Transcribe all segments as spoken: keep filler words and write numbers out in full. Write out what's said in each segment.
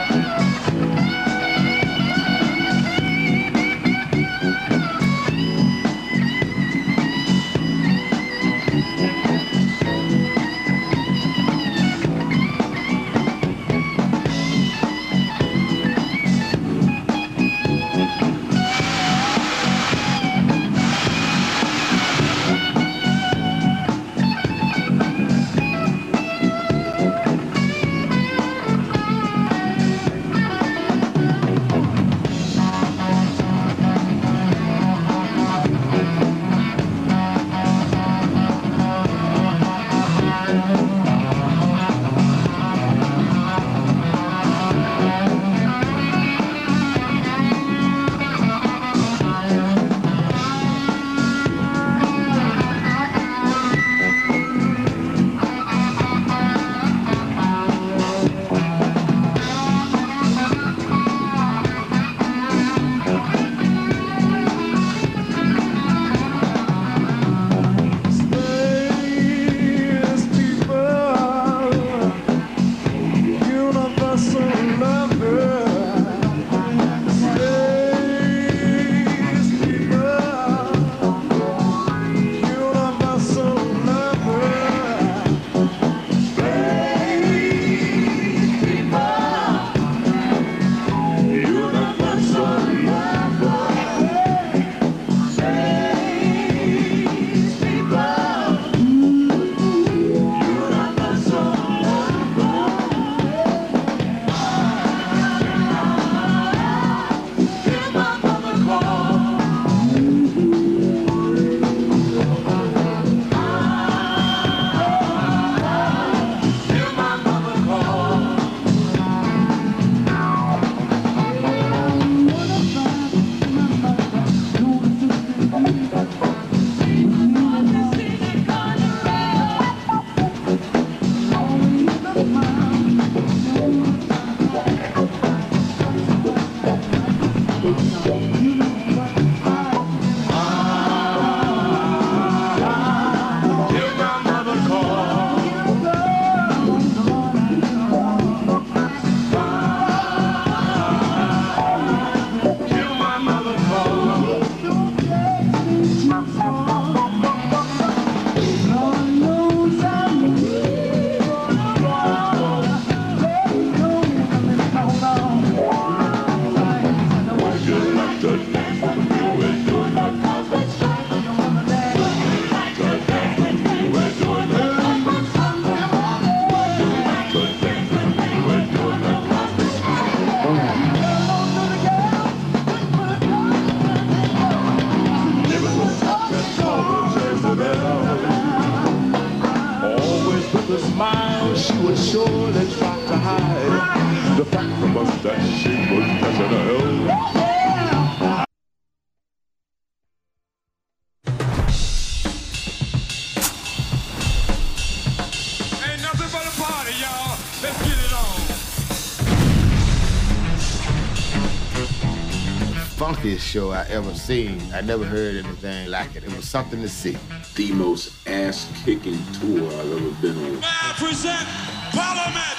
Funkiest show I ever seen. I never heard anything like it. It was something to see. The most ass-kicking tour I've ever been on. May I present Parliament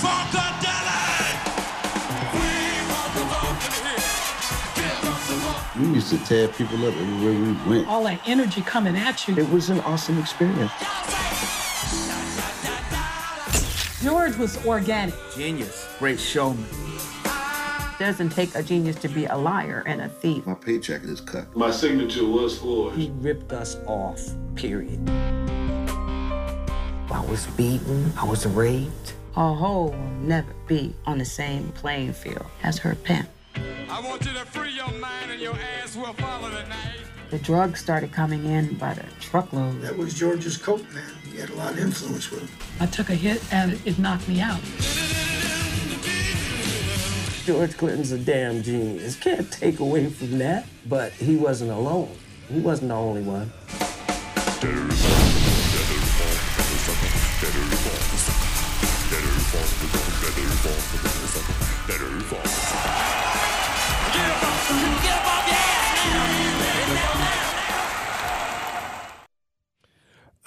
Funkadelic! We used to tear people up everywhere we went. All that energy coming at you. It was an awesome experience. George was organic. Genius. Great showman. It doesn't take a genius to be a liar and a thief. My paycheck is cut. My signature was forged. He ripped us off, period. I was beaten. I was raped. A hoe will never be on the same playing field as her pimp. I want you to free your mind and your ass will follow tonight. The drugs started coming in by the truckload. That was George's coat, man. He had a lot of influence with him. I took a hit and it knocked me out. George Clinton's a damn genius. Can't take away from that. But he wasn't alone. He wasn't the only one.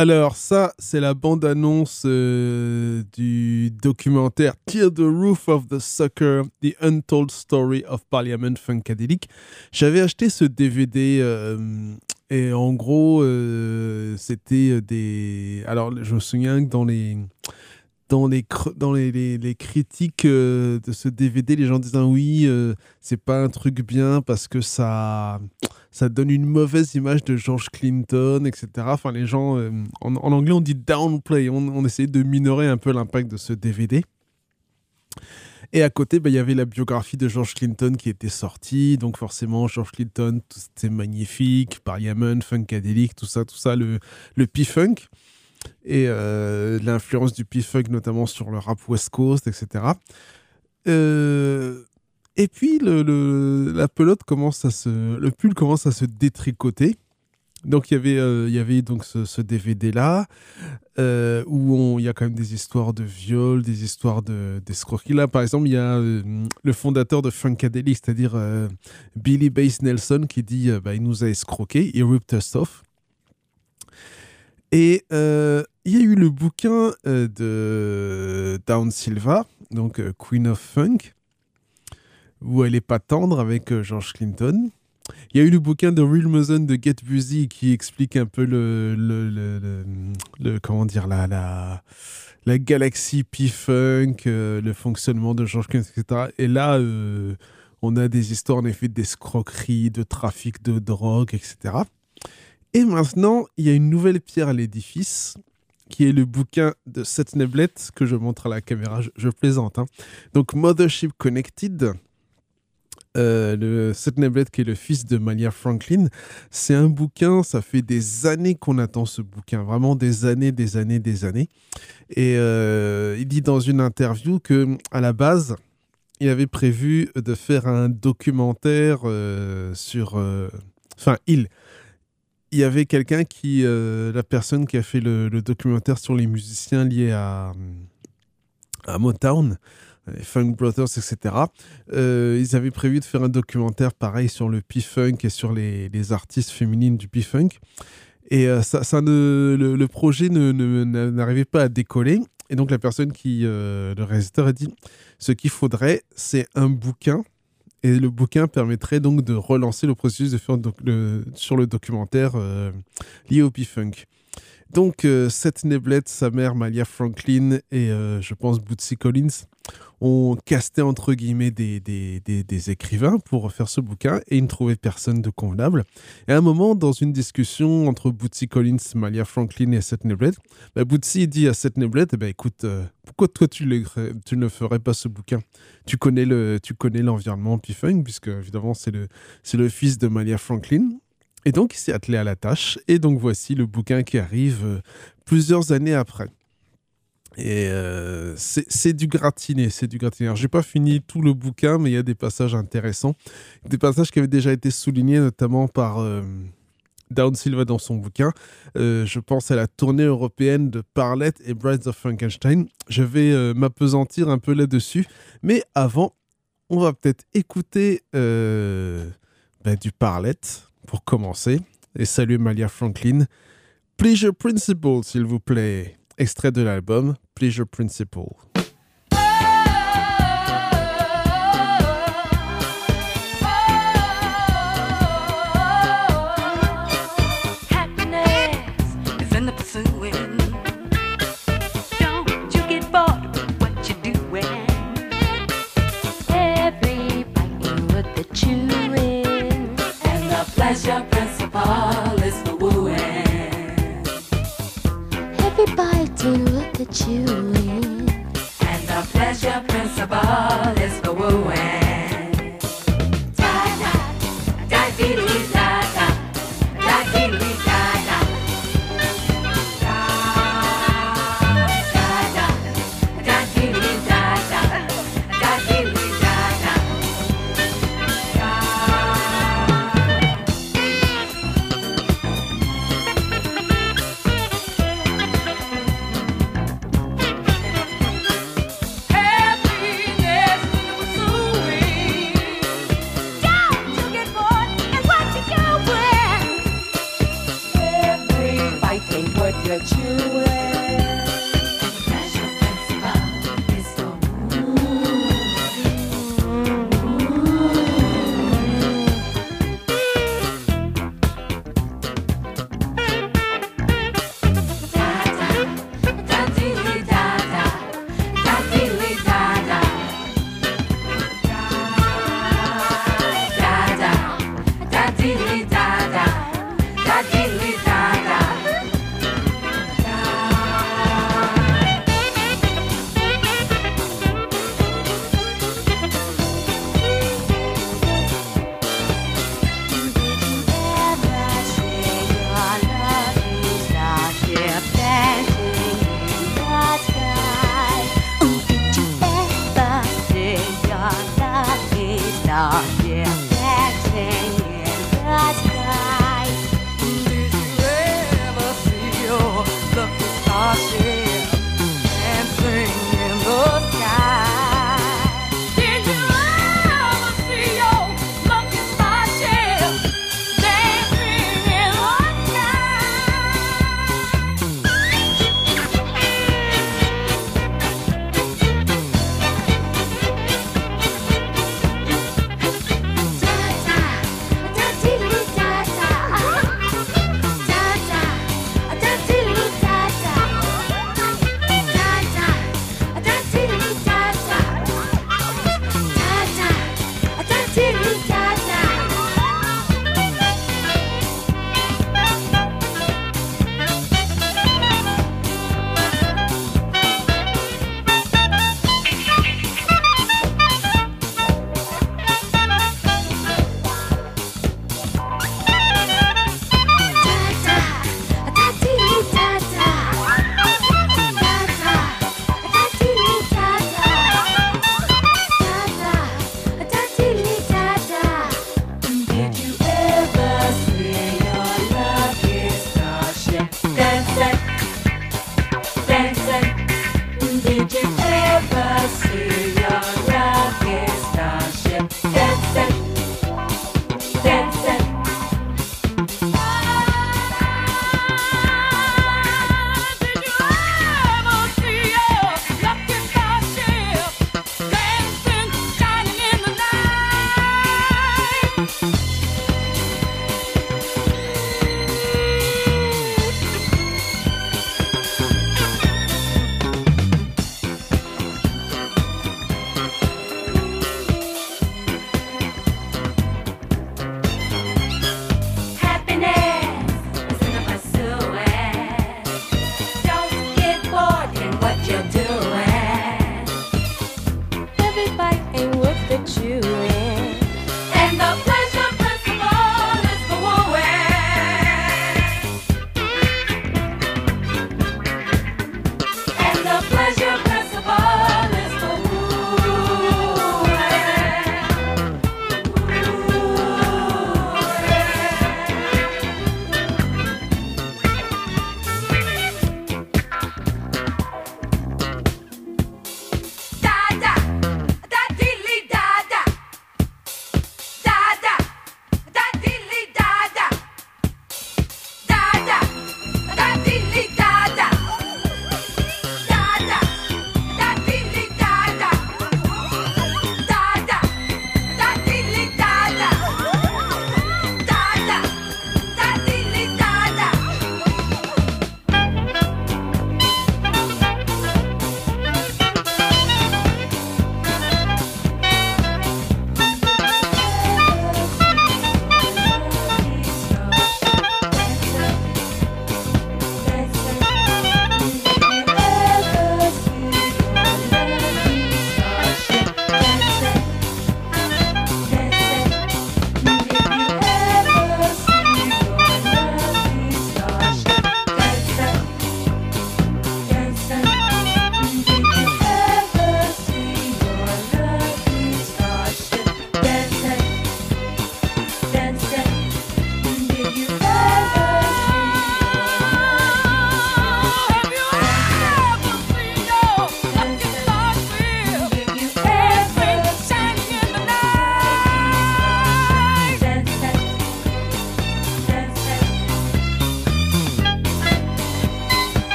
Alors ça, c'est la bande-annonce euh, du documentaire Tear the Roof of the Sucker, The Untold Story of Parliament Funkadelic. J'avais acheté ce D V D euh, et en gros, euh, c'était des... Alors, je me souviens que dans les... Dans les, dans les, les, les critiques euh, de ce D V D, les gens disaient oui, euh, c'est pas un truc bien parce que ça, ça donne une mauvaise image de George Clinton, et cetera. Enfin, les gens, euh, en, en anglais, on dit downplay. On, on essayait de minorer un peu l'impact de ce D V D. Et à côté, bah, y avait la biographie de George Clinton qui était sortie. Donc forcément, George Clinton, c'était magnifique. Parliament, Funkadelic, tout ça, tout ça, le, le P-Funk. Et euh, l'influence du P-Funk notamment sur le rap West Coast, et cetera. Euh, et puis le, le, la pelote commence à se, le pull commence à se détricoter. Donc il y avait, euh, il y avait donc ce, ce D V D là euh, où il y a quand même des histoires de viol, des histoires de d'escroquerie. Là par exemple il y a euh, le fondateur de Funkadelic, c'est-à-dire euh, Billy Bass Nelson, qui dit euh, bah, il nous a escroqués, il ripped us off. Et euh, il y a eu le bouquin euh, de Dawn Silva, donc euh, Queen of Funk, où elle est pas tendre avec euh, George Clinton. Il y a eu le bouquin de Real Muzzin de Get Busy qui explique un peu le, le, le, le, le comment dire la la, la galaxie P-Funk, euh, le fonctionnement de George Clinton, et cetera. Et là, euh, on a des histoires en effet d'escroquerie, de trafic de drogue, et cetera. Et maintenant, il y a une nouvelle pierre à l'édifice, qui est le bouquin de Seth Neblett, que je montre à la caméra, je, je plaisante. Hein. Donc, Mothership Connected, euh, le Seth Neblett, qui est le fils de Malia Franklin, c'est un bouquin, ça fait des années qu'on attend ce bouquin, vraiment des années, des années, des années. Et euh, il dit dans une interview qu'à la base, il avait prévu de faire un documentaire euh, sur... Euh, enfin, il... Il y avait quelqu'un qui, euh, la personne qui a fait le, le documentaire sur les musiciens liés à, à Motown, les Funk Brothers, et cetera. Euh, ils avaient prévu de faire un documentaire pareil sur le P-Funk et sur les, les artistes féminines du P-Funk. Et euh, ça, ça ne, le, le projet ne, ne, n'arrivait pas à décoller. Et donc la personne qui, euh, le réalisateur a dit, ce qu'il faudrait, c'est un bouquin. Et le bouquin permettrait donc de relancer le processus de faire doc- le, sur le documentaire euh, lié au P-Funk. Donc, euh, Seth Neblett, sa mère Malia Franklin et euh, je pense Bootsy Collins ont casté entre guillemets des, des, des, des écrivains pour faire ce bouquin et ils ne trouvaient personne de convenable. Et à un moment, dans une discussion entre Bootsy Collins, Malia Franklin et Seth Neblett, bah, Bootsy dit à Seth Neblett, eh ben, écoute, euh, pourquoi toi tu, tu ne ferais pas ce bouquin ? Tu connais, le, tu connais l'environnement P-Funk, puisque évidemment c'est le, c'est le fils de Malia Franklin. Et donc il s'est attelé à la tâche. Et donc voici le bouquin qui arrive euh, plusieurs années après. Et euh, c'est, c'est du gratiné, c'est du gratiné. Alors, j'ai pas fini tout le bouquin, mais il y a des passages intéressants. Des passages qui avaient déjà été soulignés, notamment par euh, Dawn Silva dans son bouquin. Euh, je pense à la tournée européenne de Parlet et Brides of Frankenstein. Je vais euh, m'appesantir un peu là-dessus. Mais avant, on va peut-être écouter euh, bah, du Parlet pour commencer. Et saluer Malia Franklin. Pleasure Principle, s'il vous plaît. Extrait de l'album Pleasure Principle. Pleasure principle is the wooing. Every biting with the chewing. And the pleasure principle is the wooing. Da da, da dee dee da da, da dee dee da da. Da da da, da dee dee da da, da dee dee da da.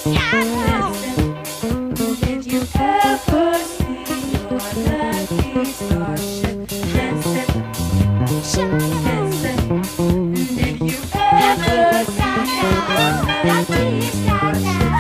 Did you ever see your lucky starship dancing? Dancing. Did you ever see your lucky starship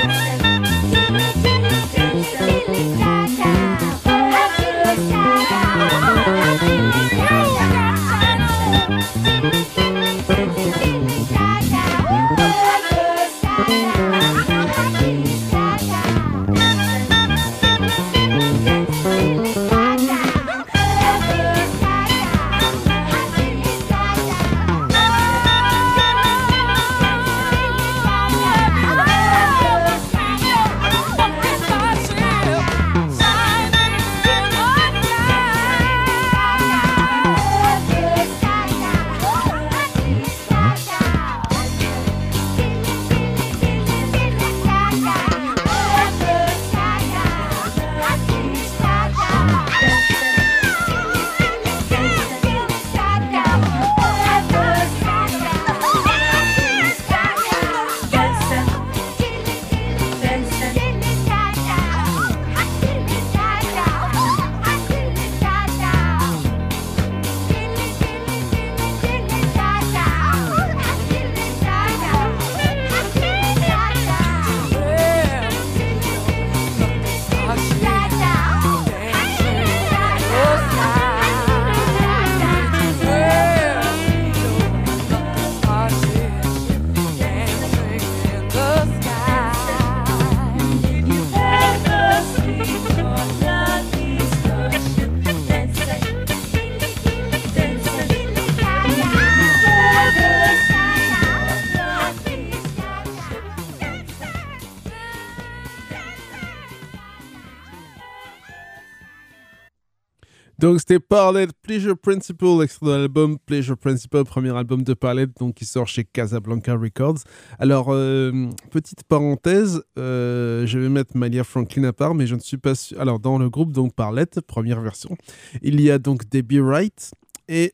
Donc c'était Parlette, Pleasure Principle, extrait de l'album Pleasure Principle, premier album de Parlette, donc qui sort chez Casablanca Records. Alors, euh, petite parenthèse, euh, je vais mettre Malia Franklin à part, mais je ne suis pas sûr. Alors, dans le groupe, donc Parlette, première version, il y a donc Debbie Wright et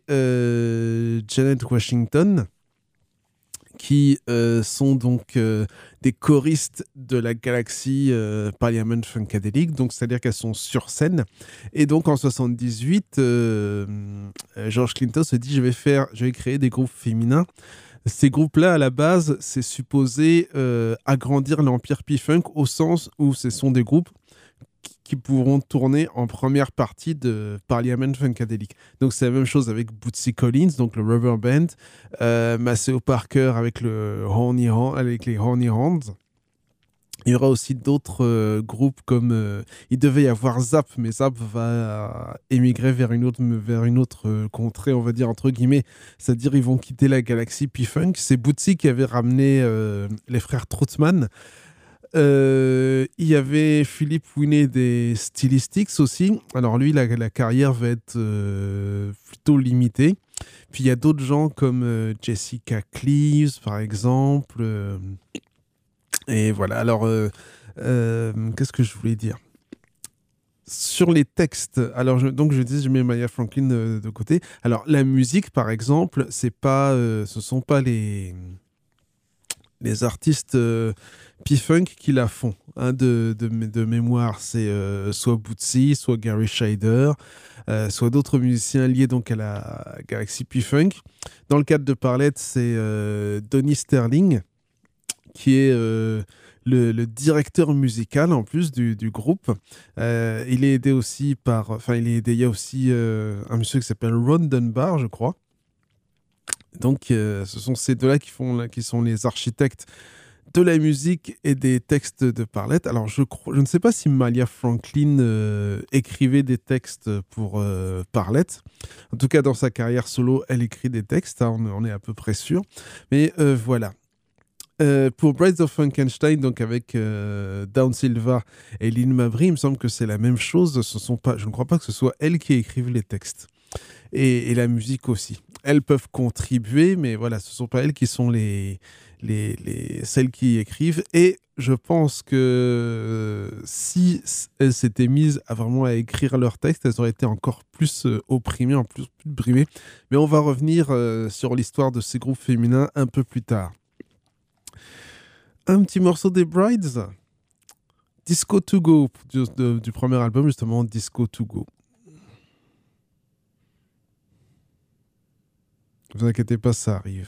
euh, Janet Washington, qui euh, sont donc euh, des choristes de la galaxie euh, Parliament Funkadelic, donc c'est-à-dire qu'elles sont sur scène. Et donc en soixante-dix-huit, euh, George Clinton se dit je vais faire, je vais créer des groupes féminins. Ces groupes-là, à la base, c'est supposé euh, agrandir l'empire P-Funk au sens où ce sont des groupes qui pourront tourner en première partie de Parliament Funkadelic. Donc c'est la même chose avec Bootsy Collins, donc le Rubber Band, euh, Maceo Parker avec, le Horny Hand, avec les Horny Hands. Il y aura aussi d'autres euh, groupes comme... Euh, il devait y avoir Zap, mais Zap va émigrer vers une autre, vers une autre euh, contrée, on va dire, entre guillemets. C'est-à-dire ils vont quitter la galaxie P-Funk. C'est Bootsy qui avait ramené euh, les frères Troutman. Euh, il y avait Philippe Winnet des Stylistics aussi. Alors lui, la, la carrière va être euh, plutôt limitée. Puis il y a d'autres gens comme euh, Jessica Cleaves, par exemple. Euh, et voilà. Alors, euh, euh, qu'est-ce que je voulais dire ? Sur les textes, alors je, donc je dis je mets Maya Franklin de, de côté. Alors la musique, par exemple, c'est pas, euh, ce sont pas les les artistes euh, P-Funk qui la font, hein, de, de, de mémoire. C'est euh, soit Bootsy, soit Gary Scheider, euh, soit d'autres musiciens liés donc à la galaxie P-Funk. Dans le cadre de Parlette, c'est euh, Donny Sterling, qui est euh, le, le directeur musical en plus du, du groupe. Euh, il est aidé aussi par... Enfin, il est aidé, il y a aussi euh, un monsieur qui s'appelle Ron Dunbar, je crois. Donc, euh, ce sont ces deux-là qui, font, là, qui sont les architectes de la musique et des textes de Parlette. Alors, je, crois, je ne sais pas si Malia Franklin euh, écrivait des textes pour euh, Parlette. En tout cas, dans sa carrière solo, elle écrit des textes, hein, on, on est à peu près sûr. Mais euh, voilà. Euh, pour Brides of Frankenstein, donc avec euh, Dawn Silva et Lynn Mabry, il me semble que c'est la même chose. Ce sont pas, je ne crois pas que ce soit elles qui écrivent les textes. Et, et la musique aussi. Elles peuvent contribuer, mais voilà, ce ne sont pas elles qui sont les, les, les, celles qui écrivent. Et je pense que euh, si elles s'étaient mises à vraiment à écrire leurs textes, elles auraient été encore plus euh, opprimées, en plus, plus brimées. Mais on va revenir euh, sur l'histoire de ces groupes féminins un peu plus tard. Un petit morceau des Brides. Disco to Go, du, de, du premier album justement, Disco to Go. Ne vous inquiétez pas, ça arrive.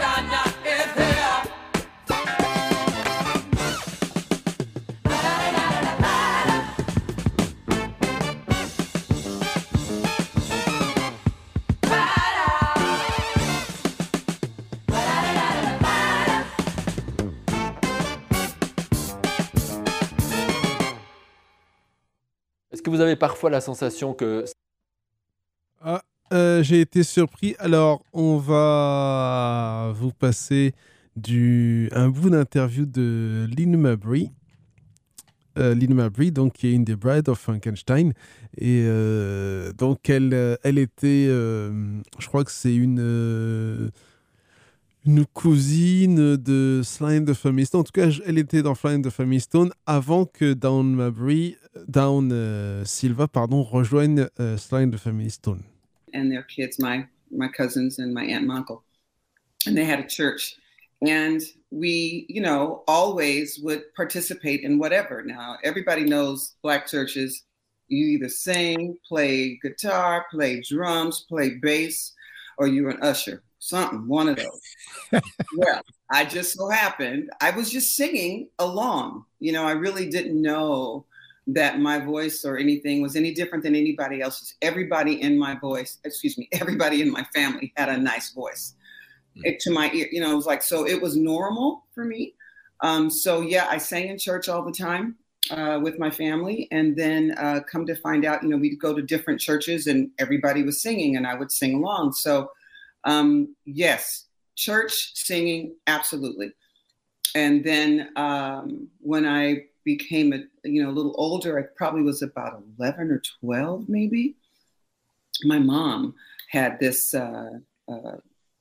Da da da Est-ce que vous avez parfois la sensation que... Ah, euh, j'ai été surpris. Alors, on va vous passer du, un bout d'interview de Lynn Mabry. Euh, Lynn Mabry, donc, qui est une des Bride of Frankenstein. Et euh, donc, elle, elle était, euh, je crois que c'est une, euh, une cousine de Sly and the Family Stone. En tout cas, elle était dans Sly and the Family Stone avant que Dawn Mabry, Dawn euh, Silva, pardon, rejoigne euh, Sly and the Family Stone. And their kids, my my cousins and my aunt and uncle, and they had a church. And we, you know, always would participate in whatever. Now, everybody knows Black churches, you either sing, play guitar, play drums, play bass, or you're an usher, something, one of those. Well, I just so happened, I was just singing along. You know, I really didn't know that my voice or anything was any different than anybody else's. Everybody in my voice, excuse me, everybody in my family had a nice voice. It, to my ear, you know, it was like, so it was normal for me. Um, so yeah, I sang in church all the time uh, with my family. And then uh, come to find out, you know, we'd go to different churches and everybody was singing and I would sing along. So um, yes, church singing, absolutely. And then um, when I became a, you know, a little older, I probably was about eleven or twelve maybe. My mom had this uh, uh,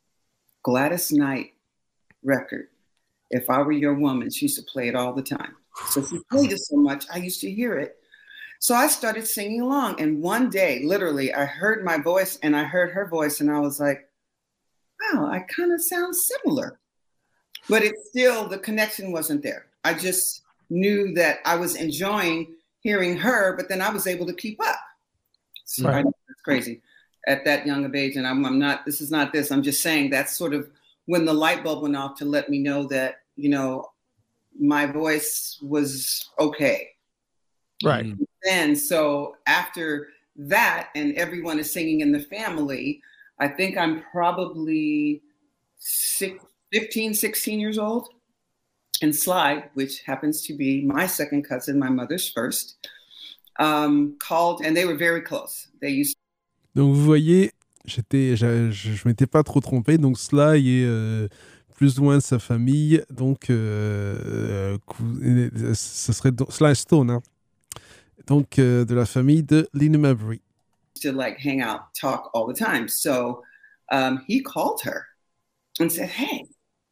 Gladys Knight record, If I Were Your Woman. She used to play it all the time. So she played it so much, I used to hear it. So I started singing along. And one day, literally, I heard my voice and I heard her voice and I was like, wow, I kind of sound similar. But it still, the connection wasn't there. I just knew that I was enjoying hearing her, but then I was able to keep up. So right. I know that's crazy. At that young of age, and I'm, I'm not, this is not this, I'm just saying that's sort of when the light bulb went off to let me know that, you know, my voice was okay. Right. And then, so after that, and everyone is singing in the family, I think I'm probably six, fifteen, sixteen years old. And Sly, which happens to be my second cousin, my mother's first, um, called, and they were very close. They used Donc vous voyez, j'étais, je, je, je m'étais pas trop trompé. Donc Sly est euh, plus loin de sa famille. Donc euh, euh, ce serait Sly Stone, hein. Donc euh, de la famille de Lynn Mabry. To like hang out, talk all the time. So um, he called her and said, "Hey,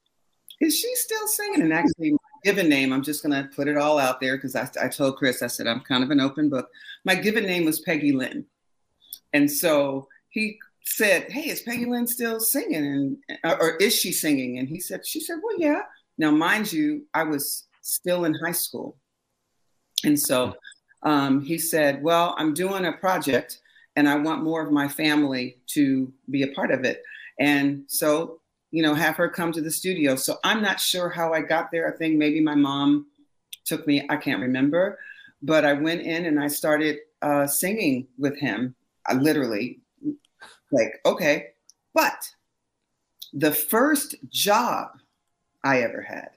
is she still singing?" And actually, my given name, I'm just gonna put it all out there because I, I told Chris, I said I'm kind of an open book. My given name was Peggy Lynn. And so he said, "Hey, is Peggy Lynn still singing? And or is she singing?" And he said, she said, "Well, yeah." Now, mind you, I was still in high school. And so um, he said, "Well, I'm doing a project and I want more of my family to be a part of it. And so, you know, have her come to the studio." So I'm not sure how I got there. I think maybe my mom took me, I can't remember, but I went in and I started uh, singing with him. I literally like, okay. But the first job I ever had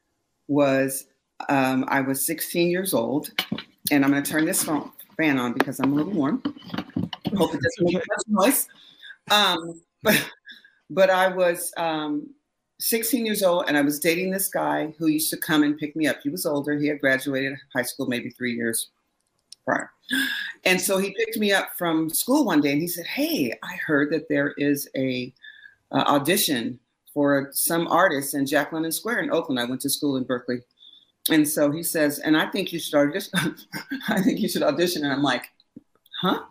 was, um, I was sixteen years old, and I'm going to turn this phone, fan on because I'm a little warm. I hope it doesn't make much noise. Um, but, but I was um, sixteen years old, and I was dating this guy who used to come and pick me up. He was older. He had graduated high school maybe three years prior. And so he picked me up from school one day and he said, "Hey, I heard that there is a uh, audition for some artist in Jack London Square in Oakland." I went to school in Berkeley. And so he says, "And I think you should audition." I think you should audition. And I'm like, huh?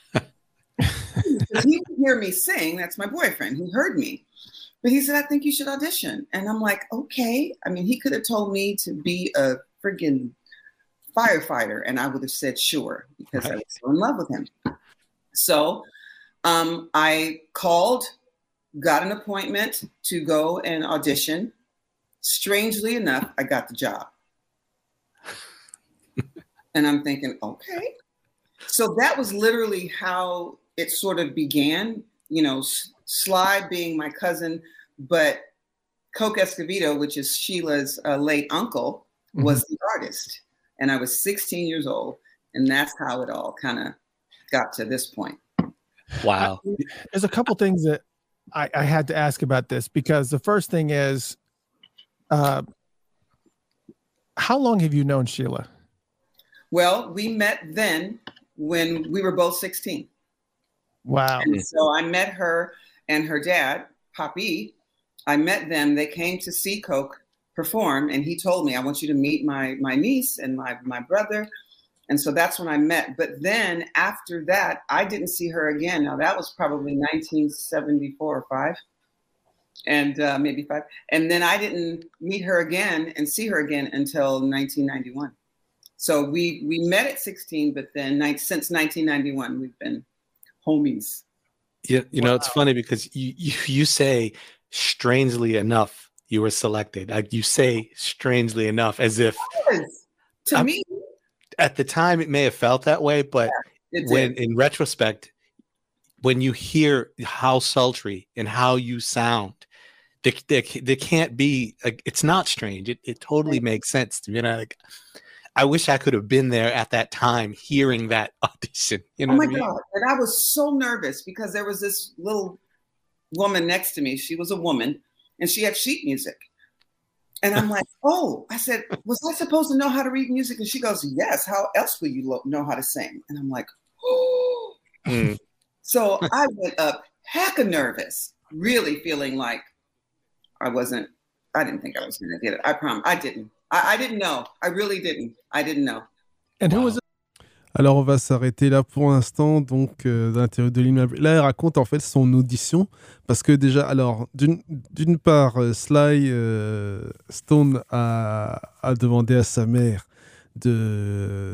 Because he could hear me sing. That's my boyfriend. He heard me. But he said, "I think you should audition." And I'm like, okay. I mean, he could have told me to be a friggin' firefighter, and I would have said sure because right. I was so in love with him. So um, I called, got an appointment to go and audition. Strangely enough, I got the job. And I'm thinking, okay. So that was literally how it sort of began, you know, Sly being my cousin, but Coke Escovedo, which is Sheila's uh, late uncle, was mm-hmm. the artist. And I was sixteen years old. And that's how it all kind of got to this point. Wow. There's a couple things that I, I had to ask about this, because the first thing is, uh, how long have you known Sheila? Well, we met then when we were both sixteen. Wow. And so I met her and her dad, Papi. I met them. They came to see Coke perform, and he told me, I want you to meet my my niece and my, my brother. And so that's when I met. But then after that, I didn't see her again. Now, that was probably nineteen seventy-four or five, and uh, maybe five. And then I didn't meet her again and see her again until nineteen ninety-one. So we we met at sixteen, but then ni- since nineteen ninety-one, we've been homies. You, you know, it's funny because you, you you say, strangely enough, you were selected. Like, you say strangely enough as if Yes. To I'm- me, at the time it may have felt that way, but it did. when in retrospect, when you hear how sultry and how you sound, there, there, there can't be, like, it's not strange. It, it totally makes sense to me. You know, like, I wish I could have been there at that time hearing that audition. You know Oh my what I mean? God. And I was so nervous because there was this little woman next to me. She was a woman and she had sheet music. And I'm like, oh, I said, was I supposed to know how to read music? And she goes, yes. How else will you lo- know how to sing? And I'm like, oh. Mm. So I went up hecka nervous, really feeling like I wasn't, I didn't think I was going to get it. I promise. I didn't. I, I didn't know. I really didn't. I didn't know. And who was it? Alors, on va s'arrêter là pour l'instant. Donc, euh, dans l'interview de Lynn Mabry. Là, elle raconte en fait son audition. Parce que déjà, alors, d'une, d'une part, euh, Sly euh, Stone a, a demandé à sa mère de,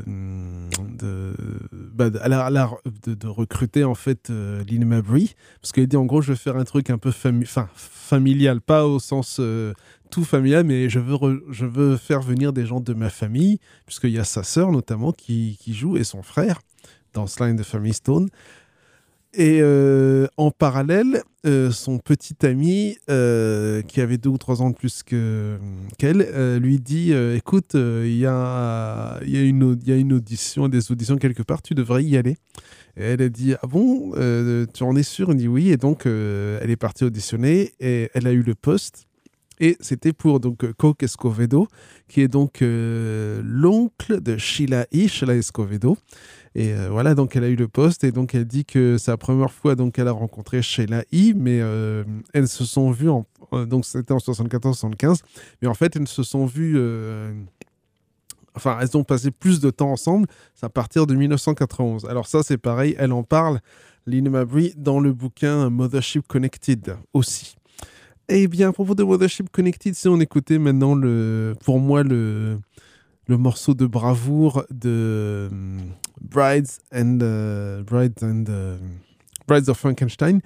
de, bah, de, alors, de, de recruter en fait euh, Lynn Mabry. Parce qu'elle dit en gros, je veux faire un truc un peu fami- familial, pas au sens euh, tout familial, mais je veux, re, je veux faire venir des gens de ma famille, puisqu'il y a sa sœur notamment qui, qui joue et son frère dans Sly and the Family Stone. Et euh, en parallèle, euh, son petit ami, euh, qui avait deux ou trois ans de plus que, qu'elle, euh, lui dit euh, écoute, il euh, y, y, a une, y a une audition, des auditions quelque part, tu devrais y aller. Et elle a dit ah bon, euh, tu en es sûr? Il dit oui. Et donc, euh, elle est partie auditionner et elle a eu le poste. Et c'était pour donc Coke Escovedo, qui est donc euh, l'oncle de Sheila E., Sheila Escovedo. Et euh, voilà, donc elle a eu le poste et donc elle dit que c'est la première fois donc qu'elle a rencontré Sheila E., mais euh, elles se sont vues, en, euh, donc c'était en soixante-quatorze soixante-quinze, mais en fait elles se sont vues, euh, enfin elles ont passé plus de temps ensemble, c'est à partir de dix-neuf cent quatre-vingt-onze. Alors ça c'est pareil, elle en parle, Lynn Mabry, dans le bouquin Mothership Connected aussi. Eh bien, à propos de Mothership Connected, si on écoutait maintenant, le, pour moi, le, le morceau de bravoure de um, Brides and, uh, Brides, and uh, Brides of Frankenstein,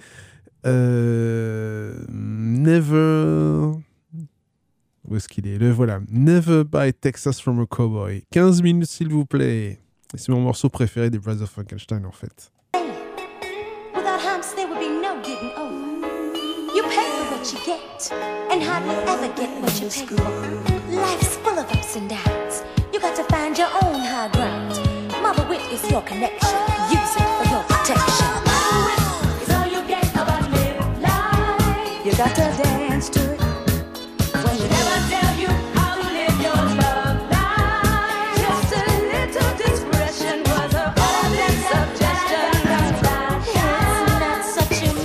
euh, Never... Où est-ce qu'il est? Le voilà. Never Buy Texas from a Cowboy. quinze minutes, s'il vous plaît. Et c'est mon morceau préféré des Brides of Frankenstein, en fait. Without humps, there would be no getting over. You pay for what you get, and hardly ever get what you pay for. Life's full of ups and downs. You got to find your own high ground. Mother Wit is your connection. Use it for your protection. Mother Wit is all you get about live life. You got to dance to it. When you never tell you how to live your love life. Just a little discretion was her only suggestion. It's not such a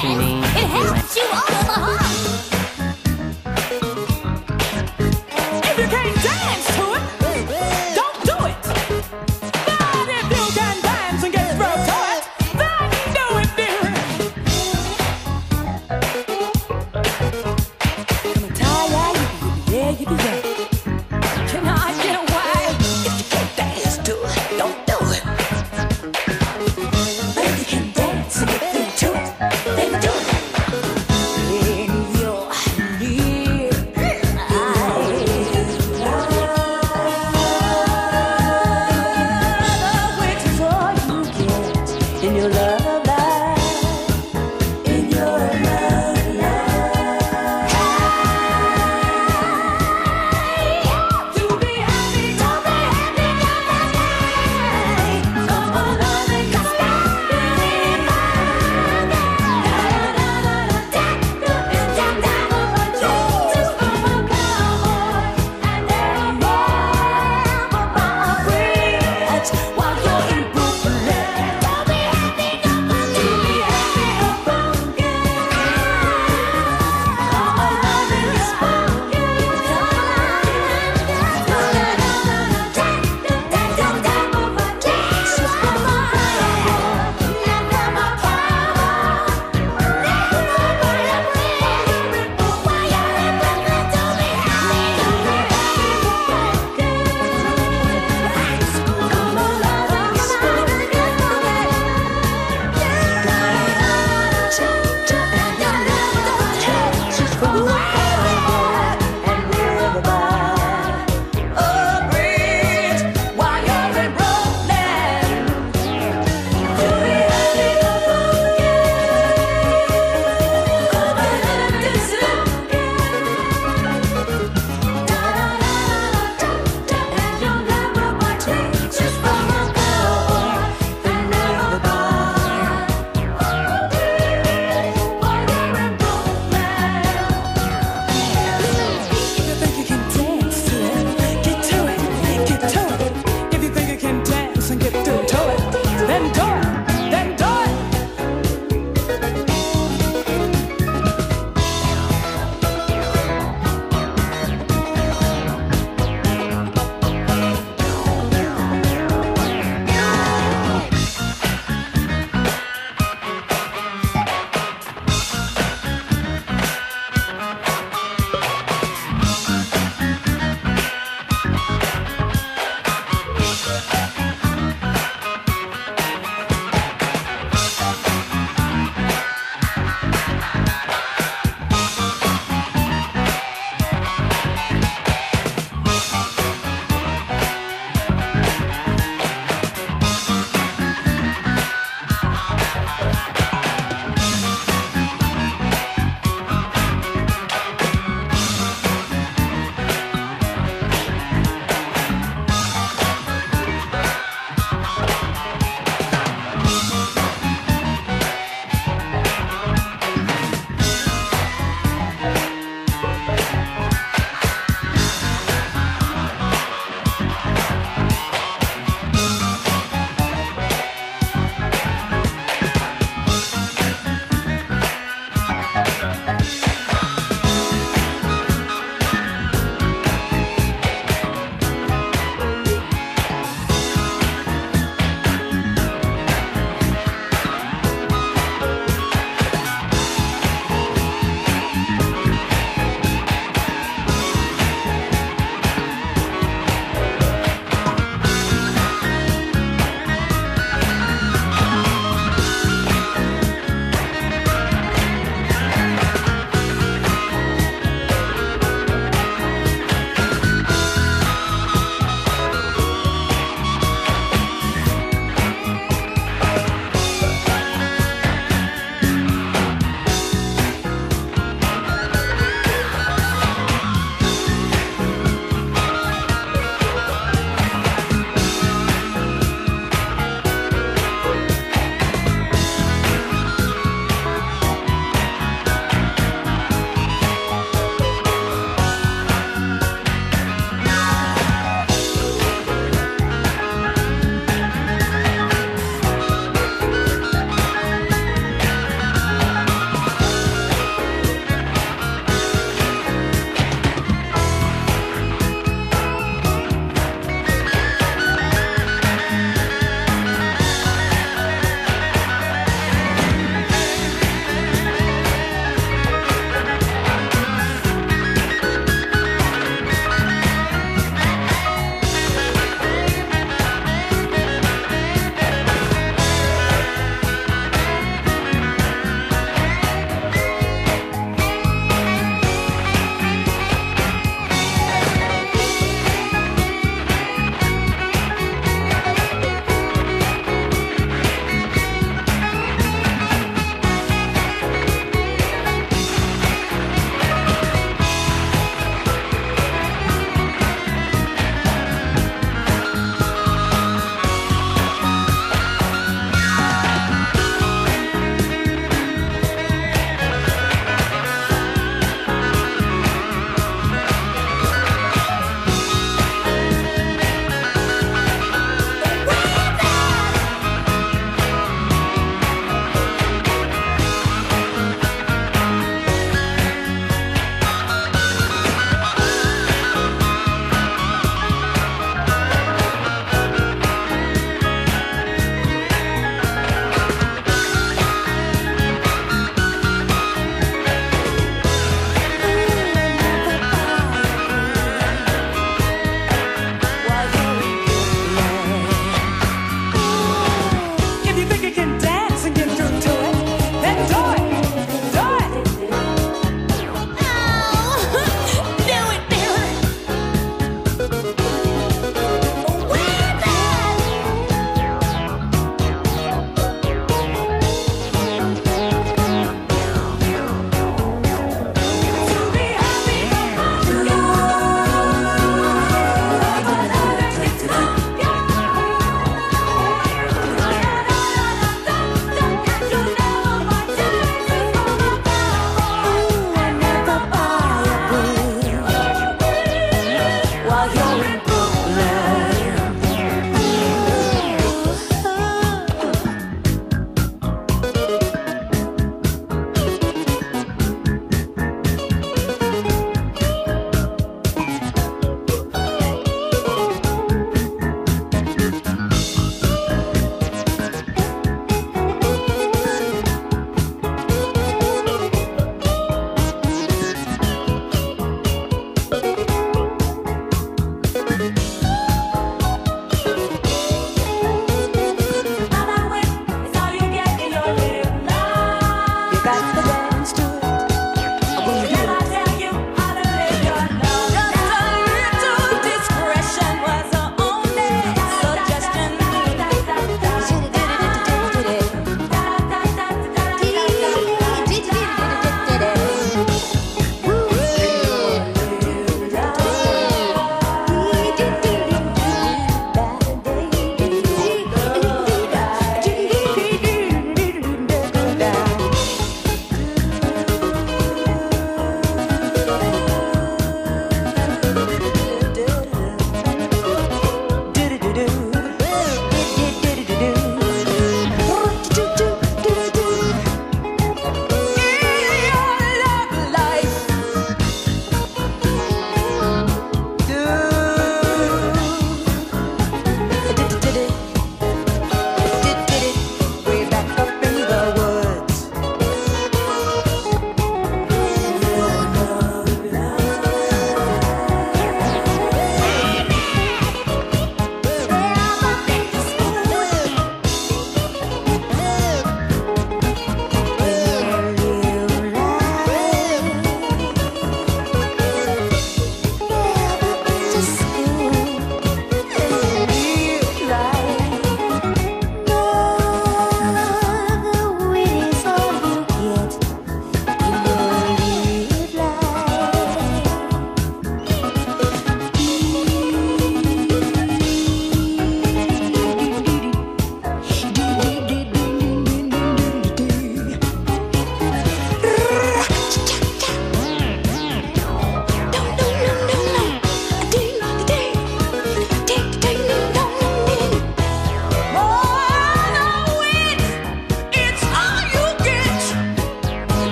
dance, it helps you over the hump. If you can't dance to it, don't do it. But if you can dance and get through to it, then do it, dear. I'm tired, yeah, yeah, yeah. Can I get away? If you can't dance to it, don't do it. But if you can dance and get through to it, then do it.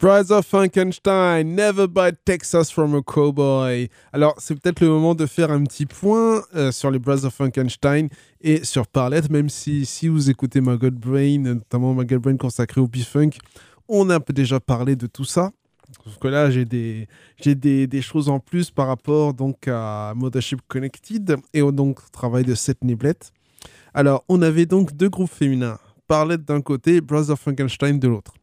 Brother Frankenstein, Never Buy Texas from a Cowboy. Alors, c'est peut-être le moment de faire un petit point euh, sur les Brothers Frankenstein et sur Parlette, même si, si vous écoutez Maggot Brain, notamment Maggot Brain consacré au P-Funk, on a déjà parlé de tout ça. Sauf que là, j'ai des, j'ai des, des choses en plus par rapport donc, à Mothership Connected et au donc, travail de Seth Niblett. Alors, on avait donc deux groupes féminins. Parlette d'un côté, Brothers Frankenstein de l'autre.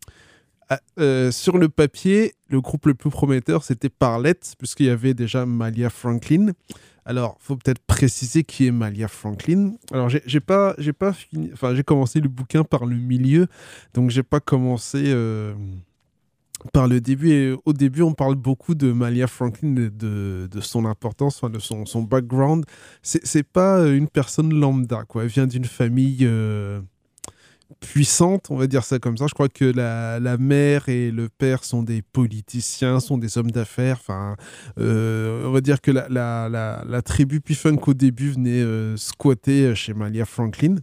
Euh, sur le papier, le groupe le plus prometteur, c'était Parlette, puisqu'il y avait déjà Malia Franklin. Alors, il faut peut-être préciser qui est Malia Franklin. Alors, j'ai, j'ai pas, j'ai pas fini... Enfin, j'ai commencé le bouquin par le milieu, donc j'ai pas commencé euh, par le début. Et au début, on parle beaucoup de Malia Franklin, de, de, de son importance, enfin, de son, son background. C'est, c'est pas une personne lambda, quoi. Elle vient d'une famille... Euh, puissante, on va dire ça comme ça. Je crois que la, la mère et le père sont des politiciens, sont des hommes d'affaires. Enfin, euh, on va dire que la, la, la, la tribu P-Funk au début venait euh, squatter chez Malia Franklin.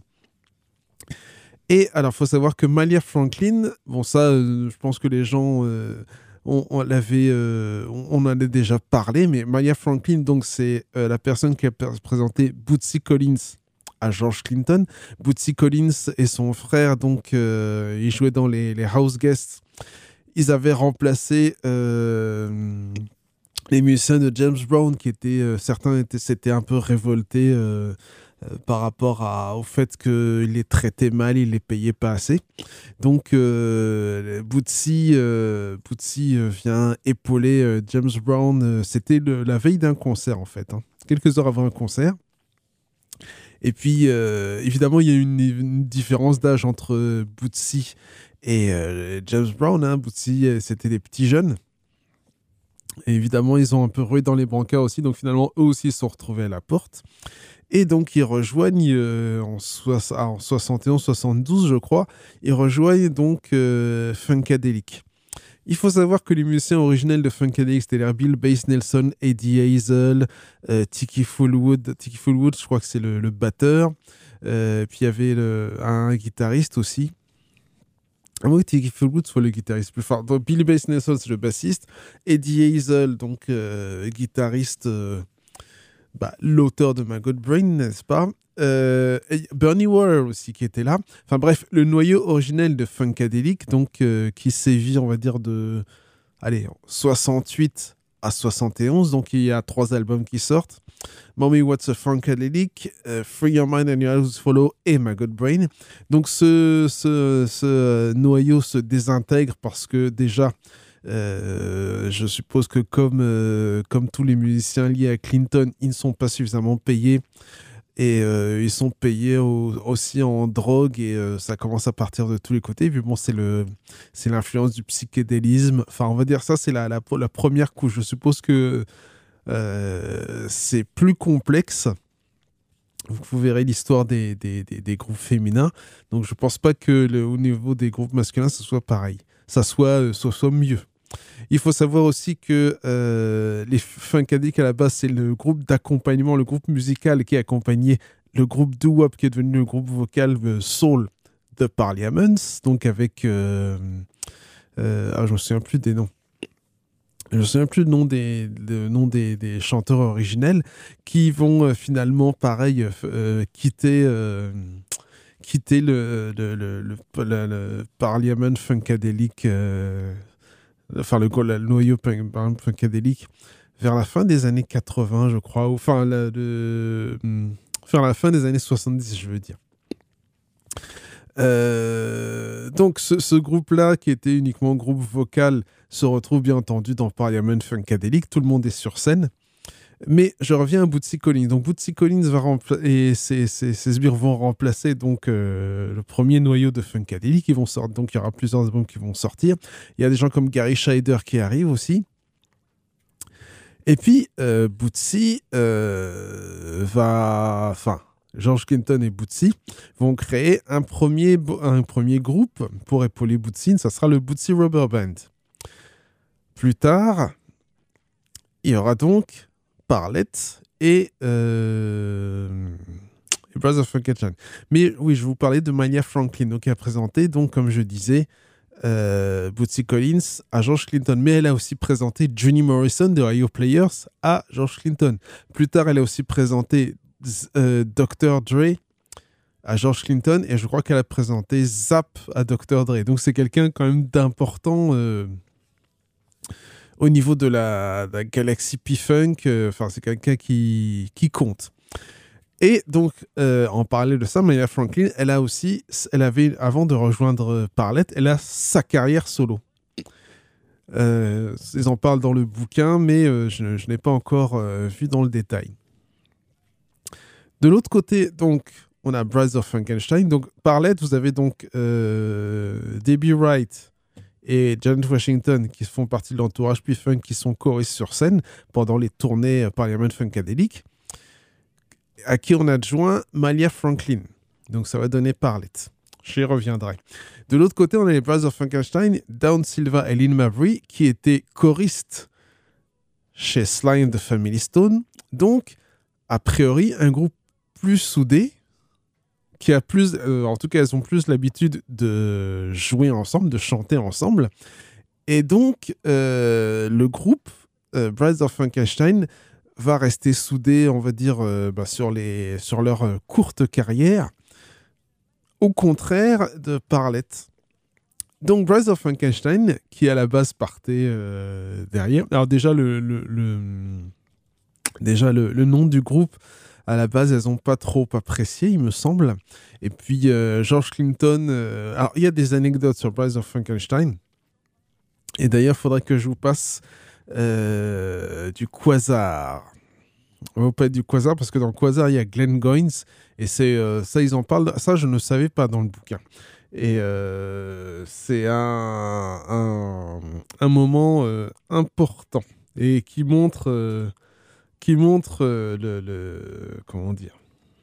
Et alors, il faut savoir que Malia Franklin, bon ça, euh, je pense que les gens... Euh, On, on, l'avait, euh, on en a déjà parlé, mais Malia Franklin, donc, c'est euh, la personne qui a présenté Bootsy Collins à George Clinton. Bootsy Collins et son frère, donc, euh, ils jouaient dans les, les House Guests. Ils avaient remplacé euh, les musiciens de James Brown, qui étaient, euh, certains étaient, s'étaient un peu révoltés euh, euh, par rapport à, au fait qu'il les traitait mal, il les payait pas assez. Donc, euh, Bootsy, euh, Bootsy euh, vient épauler euh, James Brown. Euh, c'était le, la veille d'un concert, en fait, hein, quelques heures avant un concert. Et puis, euh, évidemment, il y a une, une différence d'âge entre euh, Bootsy et euh, James Brown. Hein. Bootsy, c'était des petits jeunes. Et évidemment, ils ont un peu rué dans les brancards aussi. Donc, finalement, eux aussi, ils se sont retrouvés à la porte. Et donc, ils rejoignent euh, en, soix- en soixante et onze soixante-douze, je crois, ils rejoignent donc euh, Funkadelic. Il faut savoir que les musiciens originels de Funkadelic, c'était Bill Bass Nelson, Eddie Hazel, euh, Tiki Fullwood. Tiki Fullwood, je crois que c'est le, le batteur. Euh, puis il y avait le, un guitariste aussi. À moins que Tiki Fullwood soit le guitariste plus fort. Donc, Bill Bass Nelson, c'est le bassiste. Eddie Hazel, donc euh, guitariste, euh, bah, l'auteur de Maggot Brain, n'est-ce pas? Euh, Bernie Waller aussi qui était là. Enfin bref, le noyau originel de Funkadelic, donc euh, qui sévit, on va dire, de allez, soixante-huit à soixante et onze. Donc il y a trois albums qui sortent. Mommy What's a Funkadelic, uh, Free Your Mind and Your Eyes Follow et Maggot Brain. Donc ce, ce, ce noyau se désintègre parce que déjà, euh, je suppose que comme, euh, comme tous les musiciens liés à Clinton, ils ne sont pas suffisamment payés. Et euh, ils sont payés au, aussi en drogue et euh, ça commence à partir de tous les côtés. Et puis bon, c'est, le, c'est l'influence du psychédélisme. Enfin, on va dire ça, c'est la, la, la première couche. Je suppose que euh, c'est plus complexe. Vous verrez l'histoire des, des, des, des groupes féminins. Donc, je ne pense pas que le, au niveau des groupes masculins, ce soit pareil. Ça soit, soit, soit mieux. Il faut savoir aussi que euh, les Funkadelic à la base, c'est le groupe d'accompagnement, le groupe musical qui accompagnait le groupe doo-wop qui est devenu le groupe vocal euh, soul de Parliaments, donc avec... Euh, euh, ah, je ne me souviens plus des noms. Je ne me souviens plus du nom des, de, nom des, des chanteurs originels qui vont euh, finalement, pareil, euh, quitter... Euh, quitter le, le, le, le, le, le Parliament Funkadelic... Euh, enfin le, le noyau Funkadelic vers la fin des années quatre-vingts, je crois, ou enfin la, de, vers la fin des années soixante-dix, je veux dire. Euh, donc ce, ce groupe-là, qui était uniquement groupe vocal, se retrouve bien entendu dans Parliament Funkadelic. Tout le monde est sur scène. Mais je reviens à Bootsy Collins. Donc Bootsy Collins va rempla- et ses, ses, ses sbires vont remplacer donc euh, le premier noyau de Funkadelic qui vont sortir. Donc il y aura plusieurs albums qui vont sortir. Il y a des gens comme Gary Scheider qui arrivent aussi. Et puis euh, Bootsy euh, va, enfin George Clinton et Bootsy vont créer un premier un premier groupe pour épauler Bootsy. Ça sera le Bootsy Rubber Band. Plus tard, il y aura donc Parlette et, euh, et Brothers Frankenstein. Mais oui, je vous parlais de Malia Franklin, donc, qui a présenté, donc, comme je disais, euh, Bootsy Collins à George Clinton. Mais elle a aussi présenté Johnny Morrison de Ohio Players à George Clinton. Plus tard, elle a aussi présenté euh, docteur Dre à George Clinton, et je crois qu'elle a présenté Zap à docteur Dre. Donc c'est quelqu'un quand même d'important euh, au niveau de la, de la galaxie P-Funk. Enfin, euh, c'est quelqu'un qui, qui compte. Et donc, euh, en parlant de ça, Malia Franklin, elle a aussi, elle avait, avant de rejoindre Parlette, elle a sa carrière solo. Euh, ils en parlent dans le bouquin, mais euh, je, je n'ai pas encore euh, vu dans le détail. De l'autre côté, donc, on a Brides of Frankenstein. Donc, Parlette, vous avez donc euh, Debbie Wright et Janet Washington qui font partie de l'entourage P-Funk, qui sont choristes sur scène pendant les tournées Parliament Funkadelic, à qui on adjoint Malia Franklin. Donc ça va donner Parlette. J'y reviendrai. De l'autre côté, on a les Brides of Frankenstein, Dawn Silva et Lynn Mabry, qui étaient choristes chez Sly and the Family Stone. Donc, a priori, un groupe plus soudé, qui a plus, euh, en tout cas, elles ont plus l'habitude de jouer ensemble, de chanter ensemble. Et donc, euh, le groupe euh, Brides of Frankenstein va rester soudé, on va dire, euh, bah, sur, les, sur leur euh, courte carrière, au contraire de Parlette. Donc, Brides of Frankenstein, qui à la base partait euh, derrière. Alors déjà, le, le, le, déjà le, le nom du groupe, à la base, elles n'ont pas trop apprécié, il me semble. Et puis, euh, George Clinton... Euh, alors, il y a des anecdotes sur Brides of Frankenstein. Et d'ailleurs, il faudrait que je vous passe euh, du Quasar. On va pas être du Quasar, parce que dans le Quasar, il y a Glenn Goins. Et c'est, euh, ça, ils en parlent. Ça, je ne savais pas dans le bouquin. Et euh, c'est un, un, un moment euh, important. Et qui montre... Euh, qui montre euh, le, le... Comment dire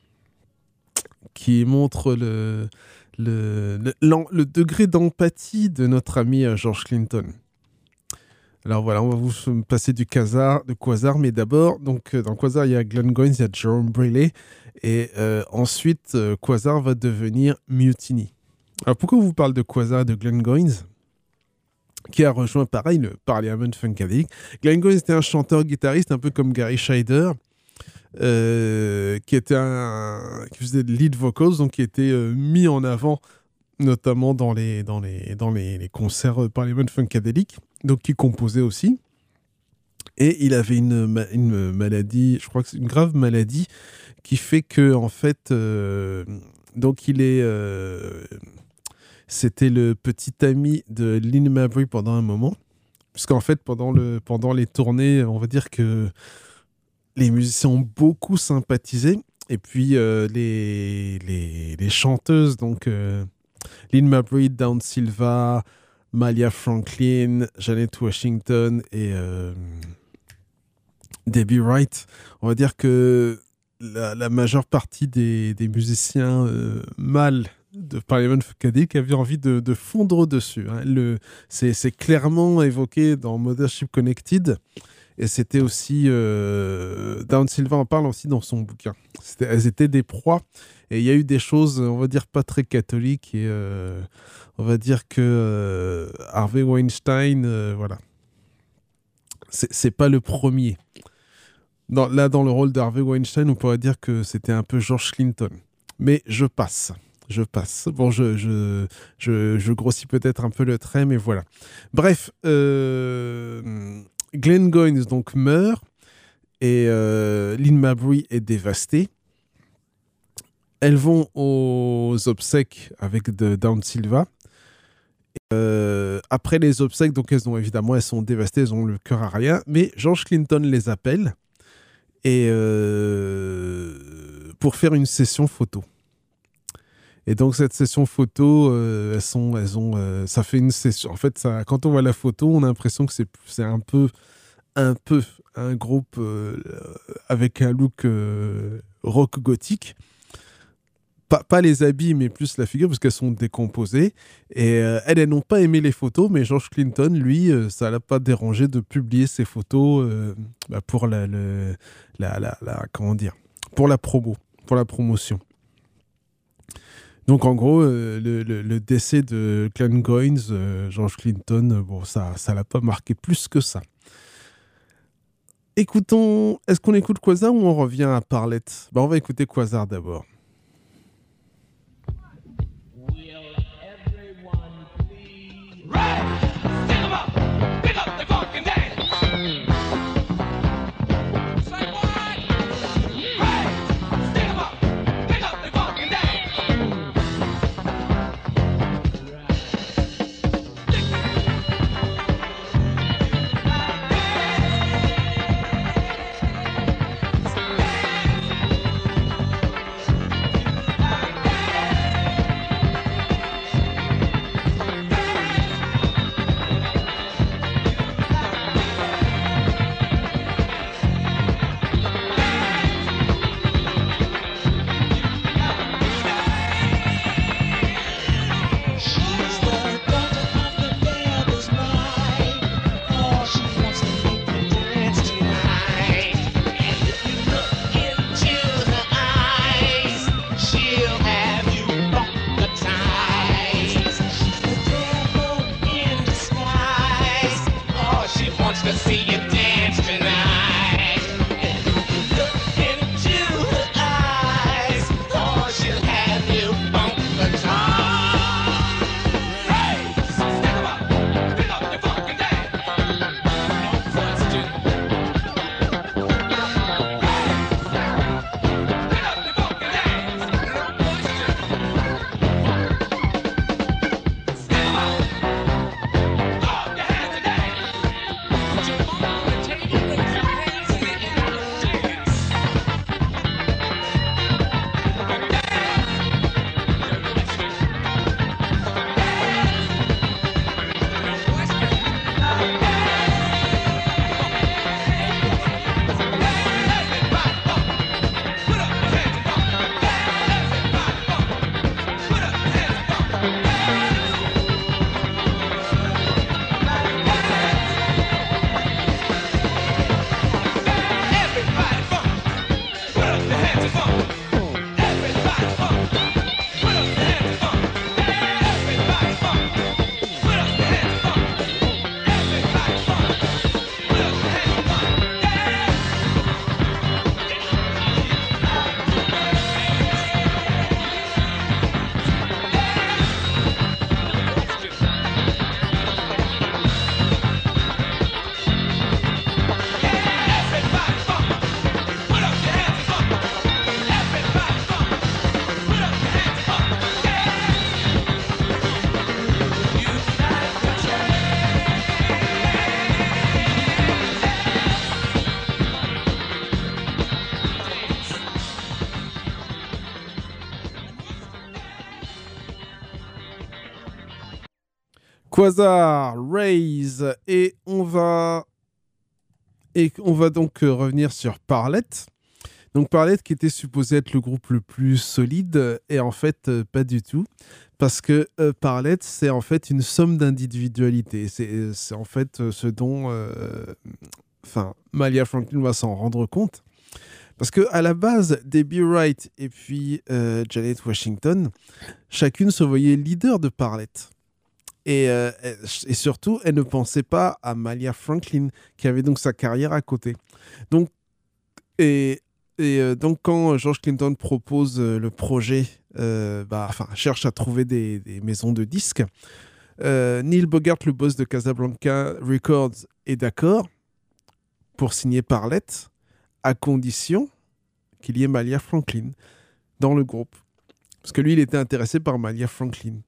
Qui montre le, le, le, le degré d'empathie de notre ami euh, George Clinton. Alors voilà, on va vous passer du Quasar, de Quasar, mais d'abord, donc, dans Quasar, il y a Glenn Goins, il y a Jerome Braley, et euh, ensuite, euh, Quasar va devenir Mutiny. Alors pourquoi on vous parle de Quasar, de Glenn Goins, qui a rejoint, pareil, le Parliament Funkadelic. Glenn Goins était un chanteur-guitariste, un peu comme Gary Scheider, euh, qui, était un, qui faisait de lead vocals, donc qui était euh, mis en avant, notamment dans les, dans les, dans les, les concerts euh, Parliament Funkadelic, donc qui composait aussi. Et il avait une, une maladie, je crois que c'est une grave maladie, qui fait que, en fait, euh, donc il est... Euh, C'était le petit ami de Lynn Mabry pendant un moment. Puisqu'en fait, pendant, le, pendant les tournées, on va dire que les musiciens ont beaucoup sympathisé. Et puis, euh, les, les, les chanteuses, donc euh, Lynn Mabry, Dawn Silva, Malia Franklin, Janet Washington et euh, Debbie Wright, on va dire que la, la majeure partie des, des musiciens euh, mâles de Parliament Funkadelic avait envie de, de fondre dessus. Hein. Le, c'est, c'est clairement évoqué dans Mothership Connected, et c'était aussi... Euh, Dawn Silva en parle aussi dans son bouquin. C'était, elles étaient des proies, et il y a eu des choses, on va dire, pas très catholiques, et euh, on va dire que euh, Harvey Weinstein, euh, voilà. C'est, c'est pas le premier. Dans, là, dans le rôle d'Harvey Weinstein, on pourrait dire que c'était un peu George Clinton. Mais je passe. Je passe. Bon, je, je, je, je grossis peut-être un peu le trait, mais voilà. Bref, euh, Glenn Goins donc meurt et euh, Lynn Mabry est dévastée. Elles vont aux obsèques avec de Dawn Silva. Et, euh, après les obsèques, donc elles ont évidemment, elles sont dévastées, elles ont le cœur à rien, mais George Clinton les appelle et euh, pour faire une session photo. Et donc cette session photo, euh, elles sont, elles ont, euh, ça fait une session. En fait, ça, quand on voit la photo, on a l'impression que c'est, c'est un peu, un peu un groupe euh, avec un look euh, rock gothique. Pas, pas les habits, mais plus la figure, parce qu'elles sont décomposées. Et euh, elles, elles n'ont pas aimé les photos, mais George Clinton, lui, euh, ça l'a pas dérangé de publier ses photos euh, bah, pour la, le, la, la, la, comment dire, pour la promo, pour la promotion. Donc en gros, euh, le, le, le décès de Glenn Goins, euh, George Clinton, euh, bon, ça ça l'a pas marqué plus que ça. Écoutons, est-ce qu'on écoute Quasar ou on revient à Parlette? Bah, on va écouter Quasar d'abord. Quasar, Raise, et on va et on va donc revenir sur Parlette. Donc Parlette qui était supposé être le groupe le plus solide, et en fait euh, pas du tout, parce que euh, Parlette c'est en fait une somme d'individualités. C'est, c'est en fait euh, ce dont euh, enfin Malia Franklin va s'en rendre compte. Parce que à la base, Debbie Wright et puis euh, Janet Washington, chacune se voyait leader de Parlette. Et, euh, et surtout, elle ne pensait pas à Malia Franklin, qui avait donc sa carrière à côté. Donc, et, et euh, donc quand George Clinton propose euh, le projet, euh, bah, enfin, cherche à trouver des, des maisons de disques, euh, Neil Bogart, le boss de Casablanca Records, est d'accord pour signer Parlette, à condition qu'il y ait Malia Franklin dans le groupe. Parce que lui, il était intéressé par Malia Franklin.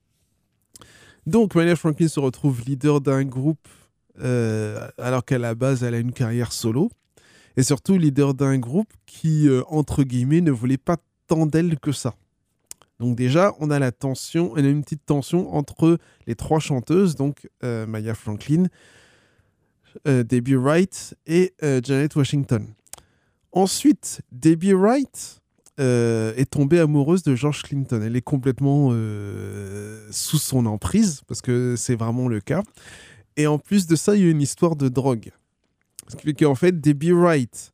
Donc, Malia Franklin se retrouve leader d'un groupe euh, alors qu'à la base, elle a une carrière solo. Et surtout, leader d'un groupe qui, euh, entre guillemets, ne voulait pas tant d'elle que ça. Donc déjà, on a la tension, on a une petite tension entre les trois chanteuses, donc euh, Malia Franklin, euh, Debbie Wright et euh, Janet Washington. Ensuite, Debbie Wright euh, est tombée amoureuse de George Clinton. Elle est complètement euh, sous son emprise, parce que c'est vraiment le cas. Et en plus de ça, il y a une histoire de drogue. Ce qui fait qu'en fait, Debbie Wright,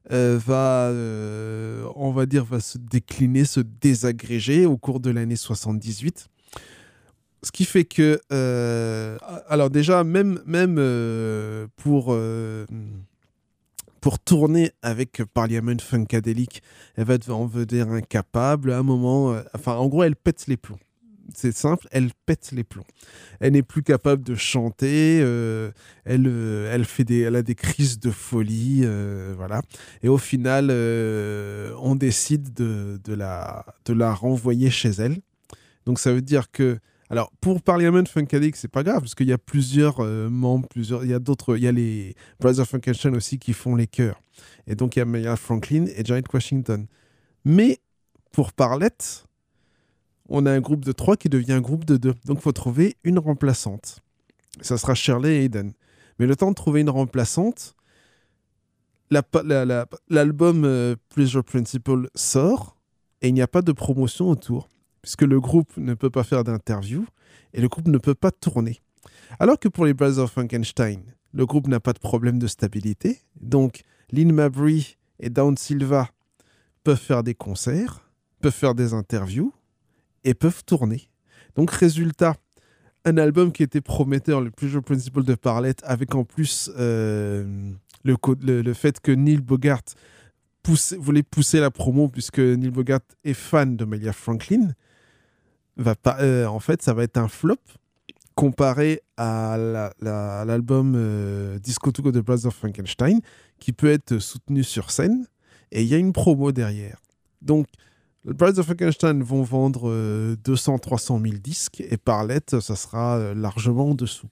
euh, va, euh, on va dire, va se décliner, se désagréger au cours de l'année soixante-dix-huit. Ce qui fait que, euh, alors déjà, même, même euh, pour, euh, pour tourner avec Parliament Funkadelic, elle va en devenir incapable. À un moment, euh, enfin, en gros, elle pète les plombs. C'est simple, elle pète les plombs. Elle n'est plus capable de chanter, euh, elle, euh, elle, fait des, elle a des crises de folie, euh, voilà. Et au final, euh, on décide de, de, la, de la renvoyer chez elle. Donc ça veut dire que, alors pour Parliament Funkadelic, c'est pas grave, parce qu'il y a plusieurs euh, membres, plusieurs, il y a d'autres, il y a les Brothers Funkenstein aussi qui font les chœurs. Et donc il y a Maya Franklin et Janet Washington. Mais pour Parlette, on a un groupe de trois qui devient un groupe de deux. Donc, il faut trouver une remplaçante. Ça sera Shirley Hayden. Mais le temps de trouver une remplaçante, la, la, la, l'album euh, Pleasure Principle sort et il n'y a pas de promotion autour, puisque le groupe ne peut pas faire d'interview et le groupe ne peut pas tourner. Alors que pour les Brothers Funkenstein, le groupe n'a pas de problème de stabilité. Donc, Lynn Mabry et Dawn Silva peuvent faire des concerts, peuvent faire des interviews, et peuvent tourner. Donc, résultat, un album qui était prometteur, le Pleasure Principle de Parlette, avec en plus euh, le, le, le fait que Neil Bogart pousse, voulait pousser la promo, puisque Neil Bogart est fan de Maya Franklin, va pas, euh, en fait, ça va être un flop comparé à, la, la, à l'album euh, Disco to Go de Brothers Funkenstein, qui peut être soutenu sur scène, et il y a une promo derrière. Donc, les Brothers Funkenstein vont vendre euh, deux cents à trois cent mille disques et Parlette, ça sera euh, largement en dessous.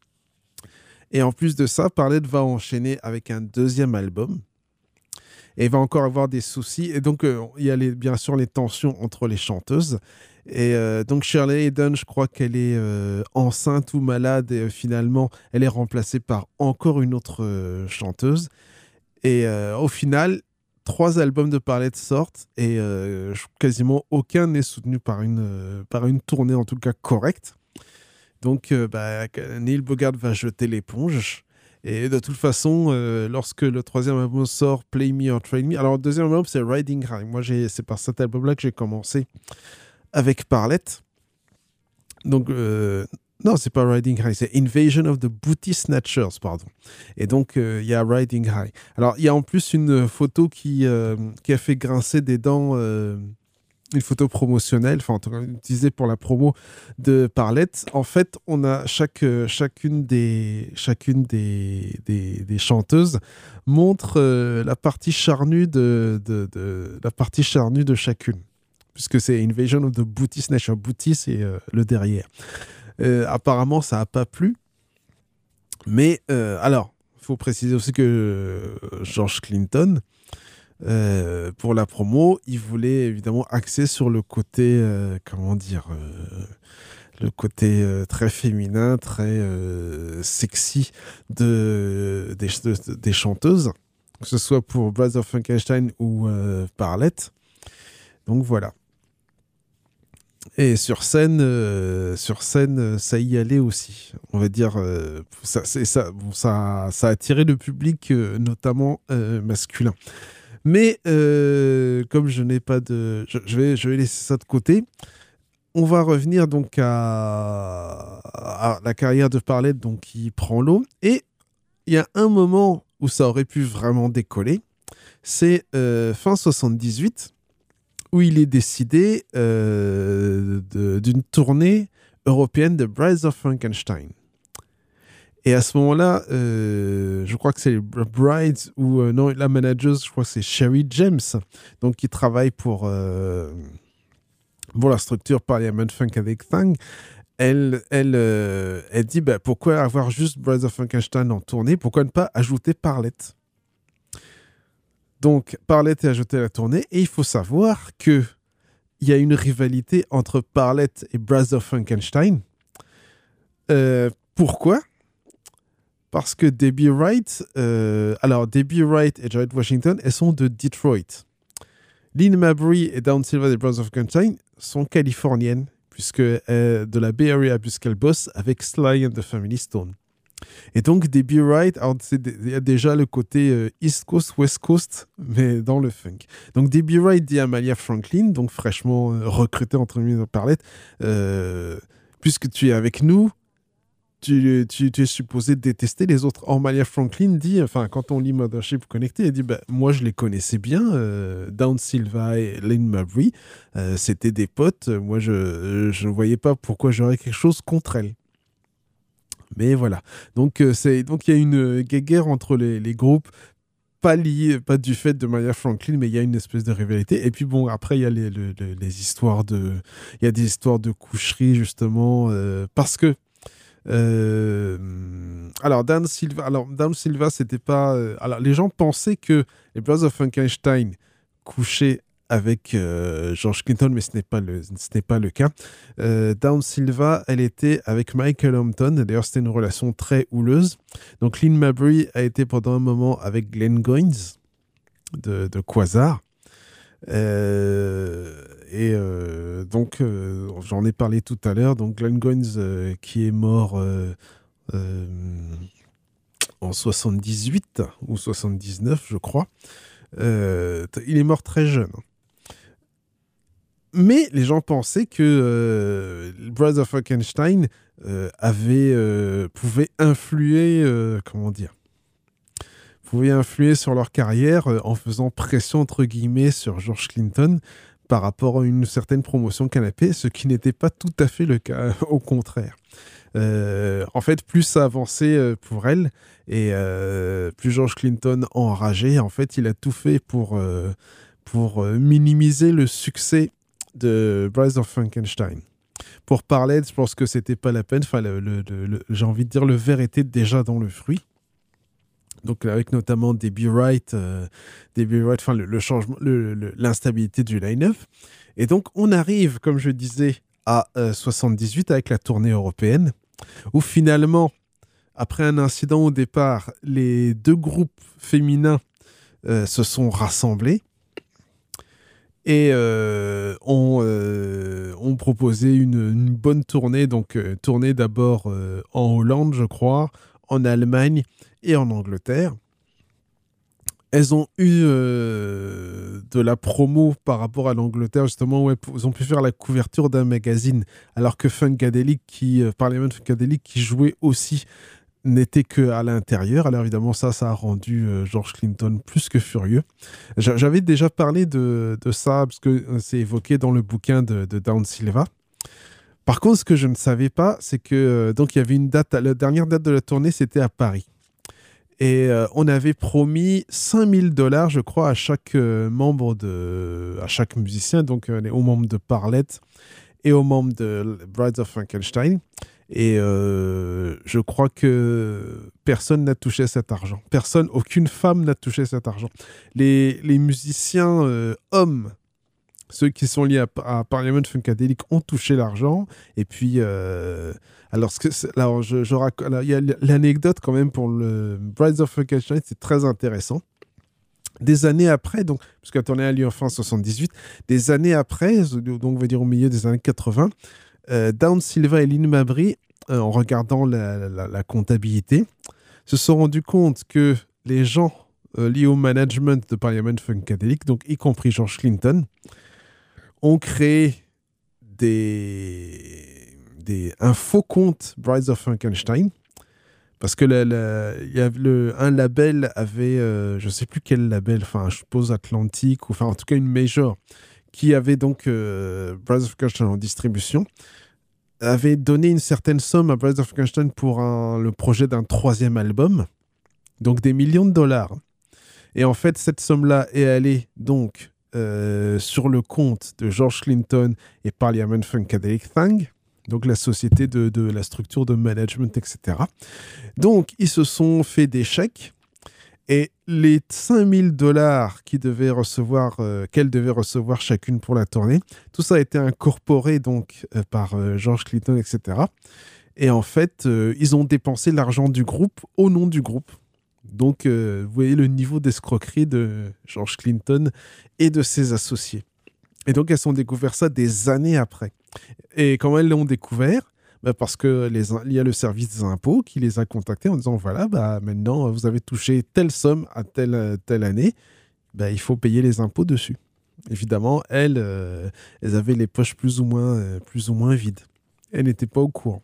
Et en plus de ça, Parlette va enchaîner avec un deuxième album et va encore avoir des soucis. Et donc, euh, il y a les, bien sûr les tensions entre les chanteuses. Et euh, donc, Shirley Hayden, je crois qu'elle est euh, enceinte ou malade et euh, finalement, elle est remplacée par encore une autre euh, chanteuse. Et euh, au final, trois albums de Parlette sortent et euh, quasiment aucun n'est soutenu par une, euh, par une tournée en tout cas correcte. Donc euh, bah, Neil Bogart va jeter l'éponge et de toute façon euh, lorsque le troisième album sort, Play Me or Train Me, alors le deuxième album c'est Riding High. Moi j'ai, c'est par cet album là que j'ai commencé avec Parlette. Donc euh, non, c'est pas Riding High, c'est Invasion of the Booty Snatchers, pardon. Et donc, il euh, y a Riding High. Alors, il y a en plus une photo qui, euh, qui a fait grincer des dents, euh, une photo promotionnelle, enfin, en tout cas, utilisée pour la promo de Parlette. En fait, on a chaque, chacune des, chacune des, des, des chanteuses montre euh, la partie charnue de, de, de, la partie charnue de chacune. Puisque c'est Invasion of the Booty Snatchers. Booty, c'est euh, le derrière. Euh, apparemment, ça n'a pas plu. Mais, euh, alors, il faut préciser aussi que euh, George Clinton, euh, pour la promo, il voulait évidemment axer sur le côté, euh, comment dire, euh, le côté euh, très féminin, très euh, sexy de, des, de, des chanteuses, que ce soit pour Brothers Funkenstein ou euh, Parlette. Donc voilà. Et sur scène, euh, sur scène, ça y allait aussi. On va dire, euh, ça, c'est, ça, bon, ça, ça a attiré le public, euh, notamment euh, masculin. Mais euh, comme je n'ai pas de, je, je vais, je vais laisser ça de côté. On va revenir donc à, à la carrière de Parlette, donc qui prend l'eau. Et il y a un moment où ça aurait pu vraiment décoller. C'est euh, fin soixante-dix-huit. Où il est décidé euh, de, d'une tournée européenne de Brides of Frankenstein. Et à ce moment-là, euh, je crois que c'est les Brides, ou euh, non, la manager, je crois que c'est Sherry James, donc qui travaille pour, euh, pour la structure Parliament Funkadelic Thing. Elle, elle, euh, elle dit, bah, pourquoi avoir juste Brides of Frankenstein en tournée? Pourquoi ne pas ajouter Parlette? Donc, Parlette est ajouté à la tournée et il faut savoir qu'il y a une rivalité entre Parlette et Brothers Funkenstein. Euh, pourquoi? Parce que Debbie Wright, euh, alors Debbie Wright et Janet Washington, elles sont de Detroit. Lynn Mabry et Dawn Silva des Brothers Funkenstein sont californiennes, puisque euh, de la Bay Area, puisqu'elles bossent avec Sly and the Family Stone. Et donc, Debbie Wright, alors, c'est, il y a déjà le côté euh, East Coast, West Coast, mais dans le funk. Donc, Debbie Wright dit à Amalia Franklin, donc fraîchement euh, recrutée entre guillemets par Arlette, euh, puisque tu es avec nous, tu, tu, tu es supposé détester les autres. Or, Amalia Franklin dit, enfin, quand on lit Mothership Connected, elle dit, bah, moi, je les connaissais bien, euh, Dawn Silva et Lynn Mabry, euh, c'était des potes, moi, je, je ne voyais pas pourquoi j'aurais quelque chose contre elles. Mais voilà. Donc, euh, c'est, donc il y a une euh, guéguerre entre les, les groupes, pas lié, pas du fait de Maya Franklin, mais il y a une espèce de rivalité. Et puis bon, après, il y a les, les, les histoires de... Il y a des histoires de coucherie, justement, euh, parce que... Euh, alors, Dan Silva, alors, Dan Silva, c'était pas... Euh, alors, les gens pensaient que les Brothers of Frankenstein couchaient avec euh, George Clinton, mais ce n'est pas le, ce n'est pas le cas. Euh, Dawn Silva, elle était avec Michael Hampton. D'ailleurs, c'était une relation très houleuse. Donc, Lynn Mabry a été pendant un moment avec Glenn Goins de, de Quasar. Euh, et euh, donc, euh, j'en ai parlé tout à l'heure. Donc, Glenn Goins, euh, qui est mort euh, euh, en soixante-dix-huit ou soixante-dix-neuf, je crois. Euh, il est mort très jeune. Mais les gens pensaient que euh, Brothers of Frankenstein euh, avait, euh, pouvait influer, euh, comment dire, pouvait influer sur leur carrière euh, en faisant pression entre guillemets sur George Clinton par rapport à une certaine promotion canapé, ce qui n'était pas tout à fait le cas, au contraire. Euh, en fait, plus ça avançait euh, pour elle et euh, plus George Clinton enrageait. En fait, il a tout fait pour, euh, pour euh, minimiser le succès de Brothers of Frankenstein. Pour parler, je pense que c'était pas la peine. Enfin, le, le, le, le, j'ai envie de dire, le verre était déjà dans le fruit. Donc, avec notamment Debbie Wright, euh, Debbie Wright, enfin, le, le changement, le, le, l'instabilité du line-up. Et donc, on arrive, comme je disais, à euh, soixante-dix-huit avec la tournée européenne, où finalement, après un incident au départ, les deux groupes féminins euh, se sont rassemblés. Et euh, on, euh, on proposait une, une bonne tournée, donc euh, tournée d'abord euh, en Hollande, je crois, en Allemagne et en Angleterre. Elles ont eu euh, de la promo par rapport à l'Angleterre, justement, où elles ont pu faire la couverture d'un magazine, alors que Funkadelic, qui, euh, Parliament Funkadelic, qui jouait aussi, n'était qu'à l'intérieur. Alors évidemment, ça, ça a rendu euh, George Clinton plus que furieux. J'avais déjà parlé de, de ça, parce que c'est évoqué dans le bouquin de, de Dawn Silva. Par contre, ce que je ne savais pas, c'est que euh, donc il y avait une date, la dernière date de la tournée, c'était à Paris. Et euh, on avait promis cinq mille dollars, je crois, à chaque euh, membre de, à chaque musicien, donc euh, aux membres de Parlette et aux membres de Brides of Frankenstein. Et euh, je crois que personne n'a touché cet argent. Personne, aucune femme n'a touché cet argent. Les, les musiciens euh, hommes, ceux qui sont liés à, à Parliament Funkadelic, ont touché l'argent. Et puis, euh, alors, ce que alors je, je rac... alors, il y a l'anecdote quand même pour le Brides of Frankenstein, c'est très intéressant. Des années après, donc, parce que la tournée a lieu en fin soixante-dix-huit, des années après, donc on va dire au milieu des années quatre-vingts, Euh, Dawn Silva et Lynn Mabry, euh, en regardant la, la, la comptabilité, se sont rendus compte que les gens euh, liés au management de Parliament Funkadelic, donc y compris George Clinton, ont créé des, des, un faux compte Brides of Frankenstein, parce que la, la, y a le, un label avait, euh, je ne sais plus quel label, enfin je suppose Atlantic, ou enfin en tout cas une major, qui avait donc euh, Brides of Frankenstein en distribution, avait donné une certaine somme à Brides of Frankenstein pour un, le projet d'un troisième album, donc des millions de dollars. Et en fait, cette somme-là est allée donc euh, sur le compte de George Clinton et Parliament Funkadelic Thang, donc la société de, de la structure de management, et cetera. Donc, ils se sont fait des chèques. Et les cinq mille dollars qu'ils devaient recevoir, euh, qu'elles devaient recevoir chacune pour la tournée, tout ça a été incorporé donc euh, par euh, George Clinton, et cetera. Et en fait, euh, ils ont dépensé l'argent du groupe au nom du groupe. Donc, euh, vous voyez le niveau d'escroquerie de George Clinton et de ses associés. Et donc, elles ont découvert ça des années après. Et comment elles l'ont découvert ? bah parce que les, il y a le service des impôts qui les a contactés en disant voilà, bah maintenant vous avez touché telle somme à telle, telle année, bah, il faut payer les impôts dessus. Évidemment, elles, euh, elles avaient les poches plus ou moins, euh, plus ou moins vides. Elles n'étaient pas au courant.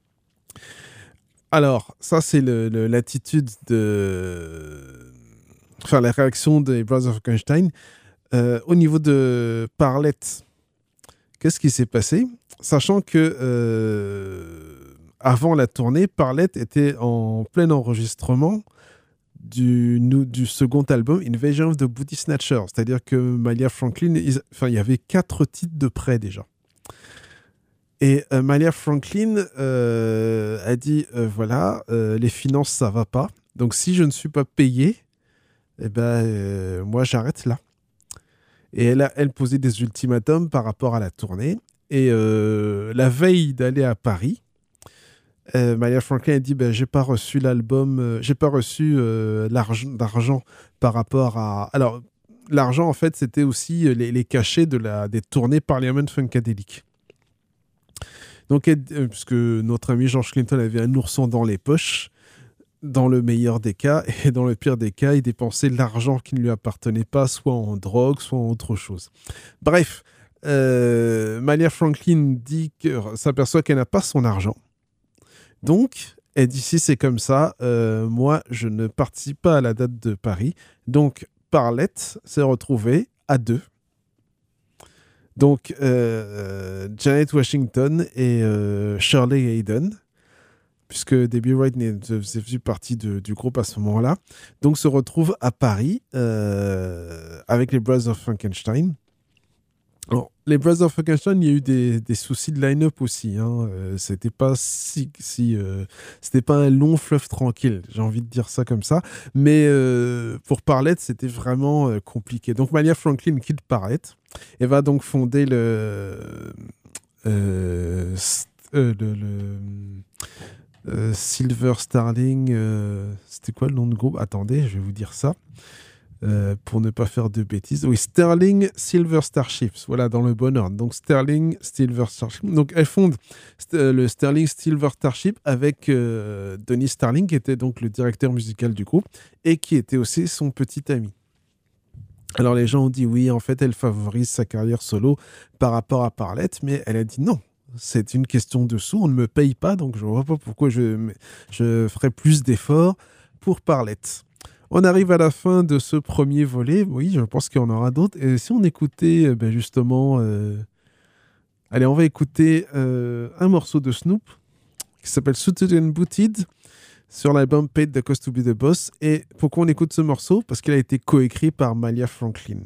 Alors, ça, c'est le, le, l'attitude de... Enfin, la réaction des Brothers Frankenstein. Euh, au niveau de Parlette, qu'est-ce qui s'est passé ? Sachant que euh, avant la tournée, Parlette était en plein enregistrement du, du second album Invasion of the Booty Snatchers. C'est-à-dire que Malia Franklin, ils, enfin, il y avait quatre titres de près déjà. Et euh, Malia Franklin euh, a dit euh, voilà, euh, les finances, ça va pas. Donc si je ne suis pas payé, eh ben, euh, moi j'arrête là. Et elle a elle posé des ultimatums par rapport à la tournée. Et euh, la veille d'aller à Paris, euh, Malia Franklin a dit ben, j'ai pas reçu l'album, euh, j'ai pas reçu euh, l'argent, l'argent par rapport à. Alors l'argent en fait c'était aussi les, les cachets de la des tournées Parliament Funkadelic. Donc, euh, puisque notre ami George Clinton avait un ourson dans les poches, dans le meilleur des cas, et dans le pire des cas, il dépensait l'argent qui ne lui appartenait pas, soit en drogue, soit en autre chose. Bref, euh, Malia Franklin dit que, s'aperçoit qu'elle n'a pas son argent. Donc, elle dit si c'est comme ça, euh, moi, je ne participe pas à la date de Paris. Donc, Parlette s'est retrouvée à deux. Donc, euh, Janet Washington et euh, Shirley Hayden, puisque Debbie Wright faisait plus partie de, du groupe à ce moment-là, donc se retrouvent à Paris euh, avec les Brothers of Frankenstein. Alors, les Brothers of Frankenstein, il y a eu des, des soucis de line-up aussi. Hein. Euh, c'était pas si, si euh, c'était pas un long fleuve tranquille. J'ai envie de dire ça comme ça. Mais euh, pour Parlette, c'était vraiment euh, compliqué. Donc Malia Franklin quitte Parlette et va donc fonder le euh, euh, le, le euh, Silver Starling. Euh, c'était quoi le nom de groupe ? Attendez, je vais vous dire ça. Euh, pour ne pas faire de bêtises. Oui, Sterling Silver Starships. Voilà, dans le bon ordre. Donc, Sterling Silver Starship. Donc, elle fonde st- le Sterling Silver Starship avec euh, Donny Starling, qui était donc le directeur musical du groupe et qui était aussi son petit ami. Alors, les gens ont dit oui, en fait, elle favorise sa carrière solo par rapport à Parlette, mais elle a dit non. C'est une question de sous. On ne me paye pas, donc je ne vois pas pourquoi je, je ferais plus d'efforts pour Parlette. On arrive à la fin de ce premier volet. Oui, je pense qu'il y en aura d'autres. Et si on écoutait ben justement... Euh... Allez, on va écouter euh, un morceau de Snoop qui s'appelle Suited and Booted sur l'album Paid the Cost to Be the Boss. Et pourquoi on écoute ce morceau ? Parce qu'il a été coécrit par Malia Franklin.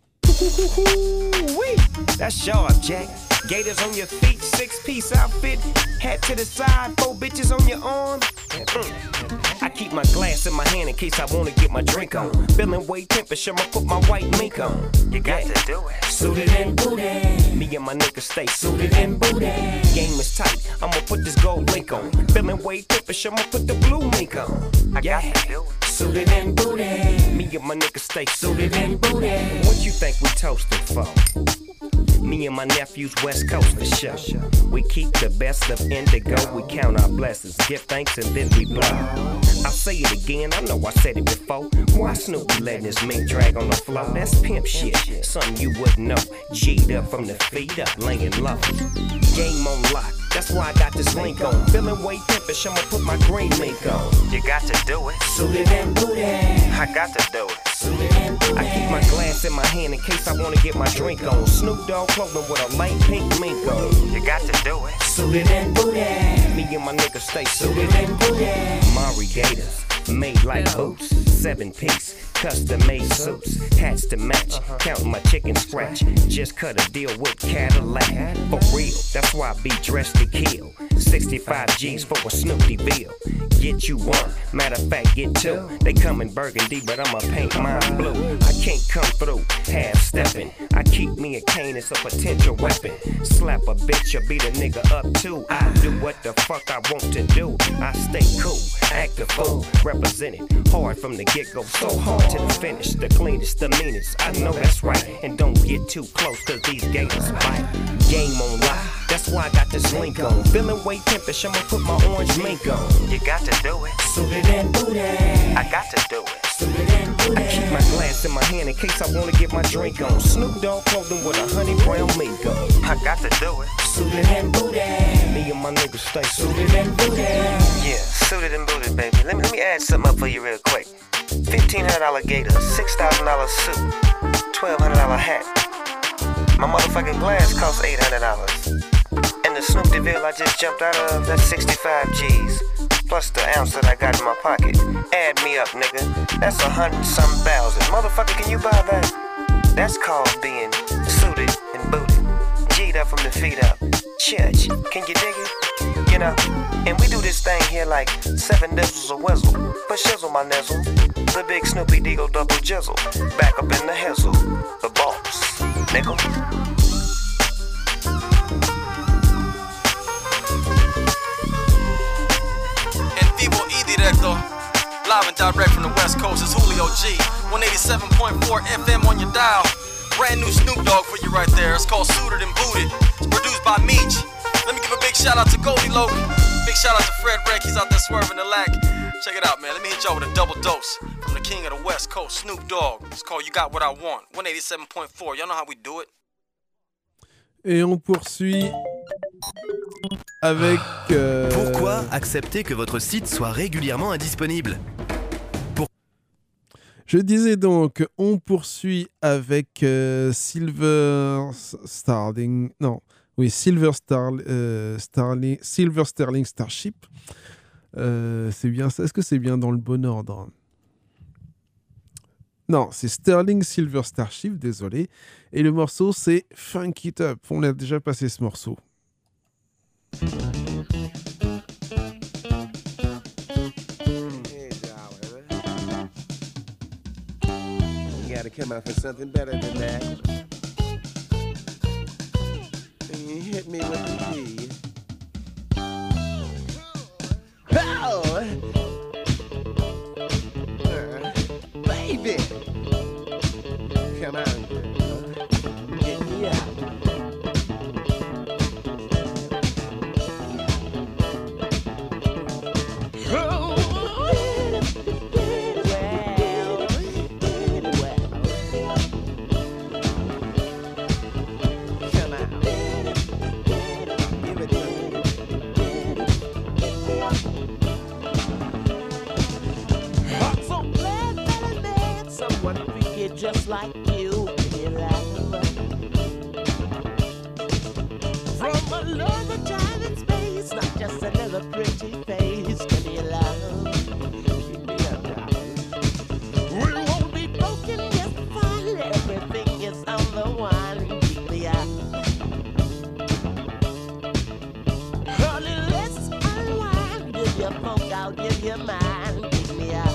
That's sharp, Jack. Gators on your feet, six-piece outfit, hat to the side, four bitches on your arm. Mm. I keep my glass in my hand in case I want to get my drink on. Feeling way temperature, I'ma put my white mink on. You got yeah. to do it. Suited and booted. Me and my niggas stay suited and booted. Game is tight, I'ma put this gold link on. Feeling way temperature, I'ma put the blue mink on. I yeah. got to do it. Suited and booted. Me and my niggas stay suited and booted. What you think we toasted for? Me and my nephews West Coast for sure. We keep the best of indigo. We count our blessings, give thanks, and then we blow. I'll say it again, I know I said it before. Why Snoopy letting his mink drag on the floor? That's pimp shit, something you wouldn't know. G'd up from the feet up, laying low. Game on lock, that's why I got this link on. Feeling way pimpish, I'ma put my green mink on. You got to do it. Suited and booted. I got to do it. I keep my glass in my hand in case I wanna get my drink on. Snoop Dogg clothing with a light pink mink on. You got to do it. Suited and booted. Me and my niggas stay suited and booted. Mari Gators, made like boots, seven piece. Custom made suits, hats to match. Uh-huh. Counting my chicken scratch. Just cut a deal with Cadillac. For real, that's why I be dressed to kill. sixty-five G's for a Snoopy bill. Get you one, matter of fact, get two. They come in burgundy, but I'ma paint mine blue. I can't come through half stepping. I I keep me a cane, it's a potential weapon. Slap a bitch or beat a nigga up too. I do what the fuck I want to do. I stay cool, act a fool, represented hard from the get-go, so hard to the finish. The cleanest, the meanest, I know that's right. And don't get too close, cause these gators bite. Game on lock, that's why I got this link on. Feeling way pimpish, I'ma put my orange mink on. You got to do it. Suited and booted. I got to do it. Suited and booted. I keep my glass in my hand in case I wanna get my drink on. Snoop Dogg clothing with a honey brown mink on. I got to do it. Suited and booted. Me and my niggas stay suited and booted. Yeah, suited and booted, baby. Let me let me add something up for you real quick. Fifteen hundred dollar gator, six thousand dollar suit, twelve hundred dollar hat. My motherfucking glass costs eight hundred dollars. And the Snoop DeVille I just jumped out of, that's sixty-five G's. Plus the ounce that I got in my pocket. Add me up, nigga. That's a hundred some thousand. Motherfucker, can you buy that? That's called being suited and booted. G'd up from the feet up. Church, can you dig it? You know, and we do this thing here like seven dizzles a whizzle. But shizzle my nizzle. The big Snoopy Deagle double jizzle. Back up in the hizzle. The boss, nigga. Director, live and direct from the West Coast, it's Julio G. one eighty-seven point four F M on your dial. Brand new Snoop Dogg for you right there. It's called Suited and Booted. It's produced by Meech. Let me give a big shout out to Goldie Loke. Big shout out to Fred Reck. He's out there swerving the lack. Check it out, man. Let me hit y'all with a double dose from the king of the West Coast, Snoop Dogg. It's called You Got What I Want. one eighty-seven point four. Y'all know how we do it. Et on poursuit avec... Euh... Pourquoi accepter que votre site soit régulièrement indisponible? Pour... Je disais donc, on poursuit avec euh, Silver Starling... Non, oui, Silver, Star, euh, Starling, Silver Sterling Starship. Euh, c'est bien ça. Est-ce que c'est bien dans le bon ordre? Non, c'est Sterling Silver Starship, désolé. Et le morceau, c'est Funk It Up. On a déjà passé ce morceau. You gotta come out for something better than that. And you hit me with the key. Pow! Uh, baby! Come on, girl. Get me out. Just like you, from another time and space, not just another pretty face. Give me love, keep me up, darling. We won't be broken, just fine. Everything is on the one. Keep me up, honey. Let's unwind. Give your funk out, give your mind. Keep me out.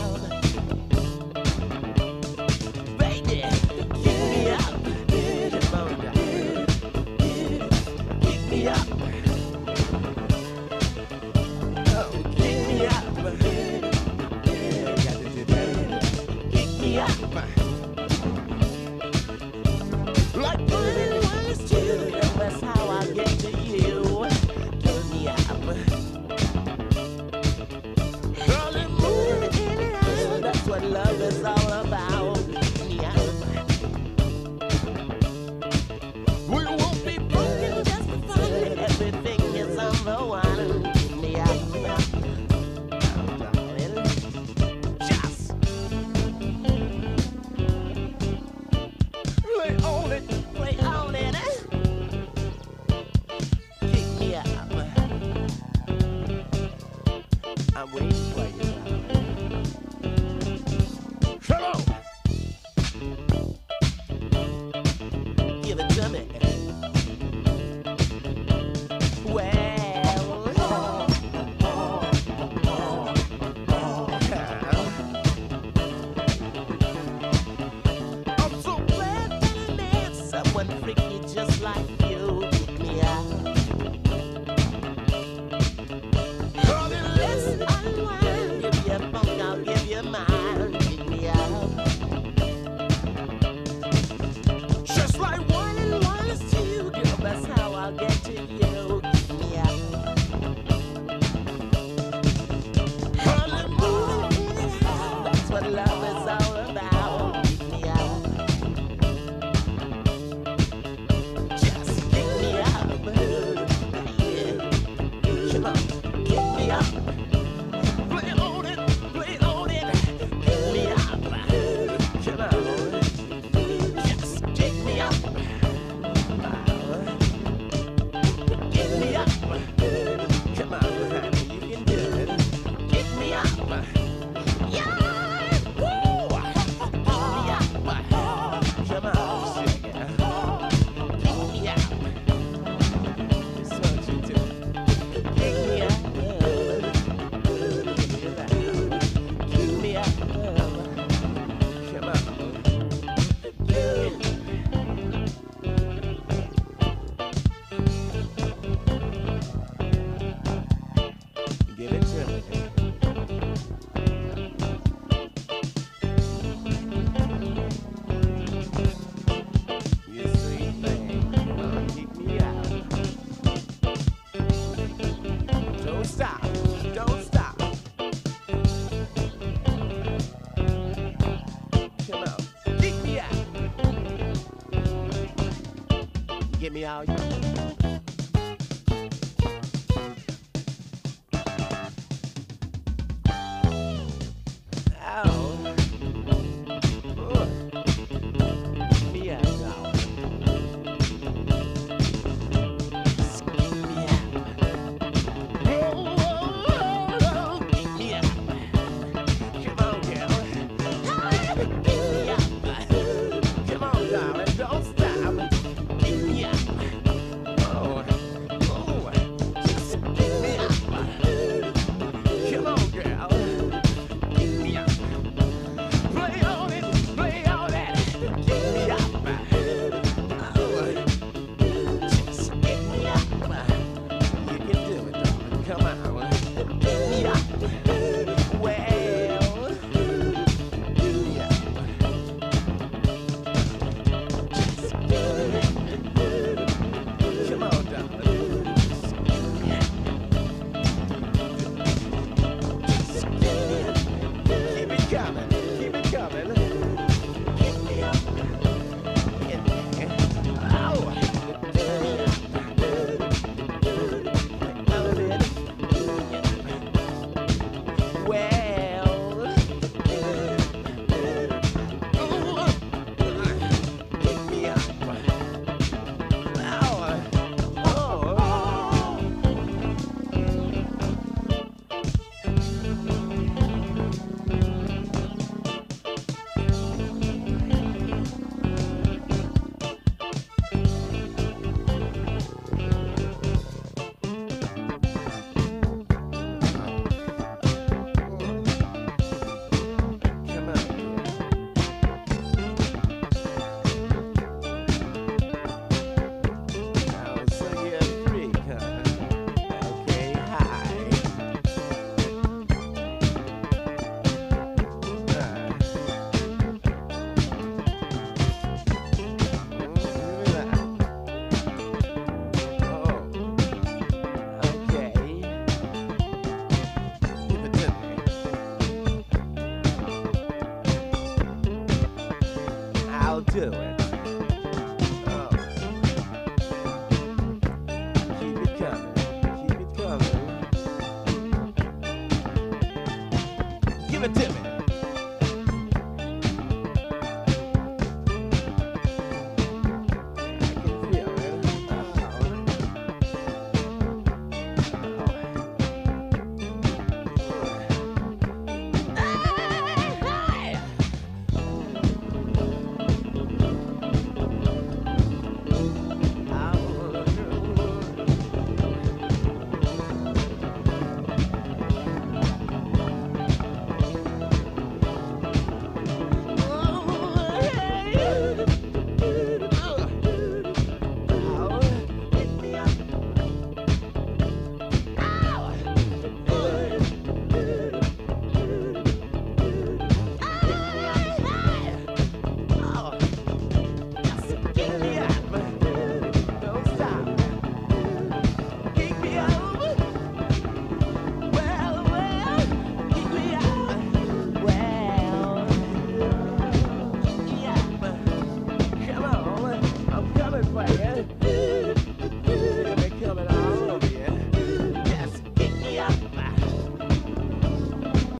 Love is all about. Yeah. We won't be broken, just fine. Everything is on the one. Yeah. Just play on it, play on it. Kick me up. I'm waiting for you. Give it to me. Well, I'm so glad that I met someone Give it to me. You sweet thing, come on, keep me out. Don't stop, don't stop. Come on, keep me out. Get me out. Do it. Oh. Keep it coming. Keep it coming. Give it to me.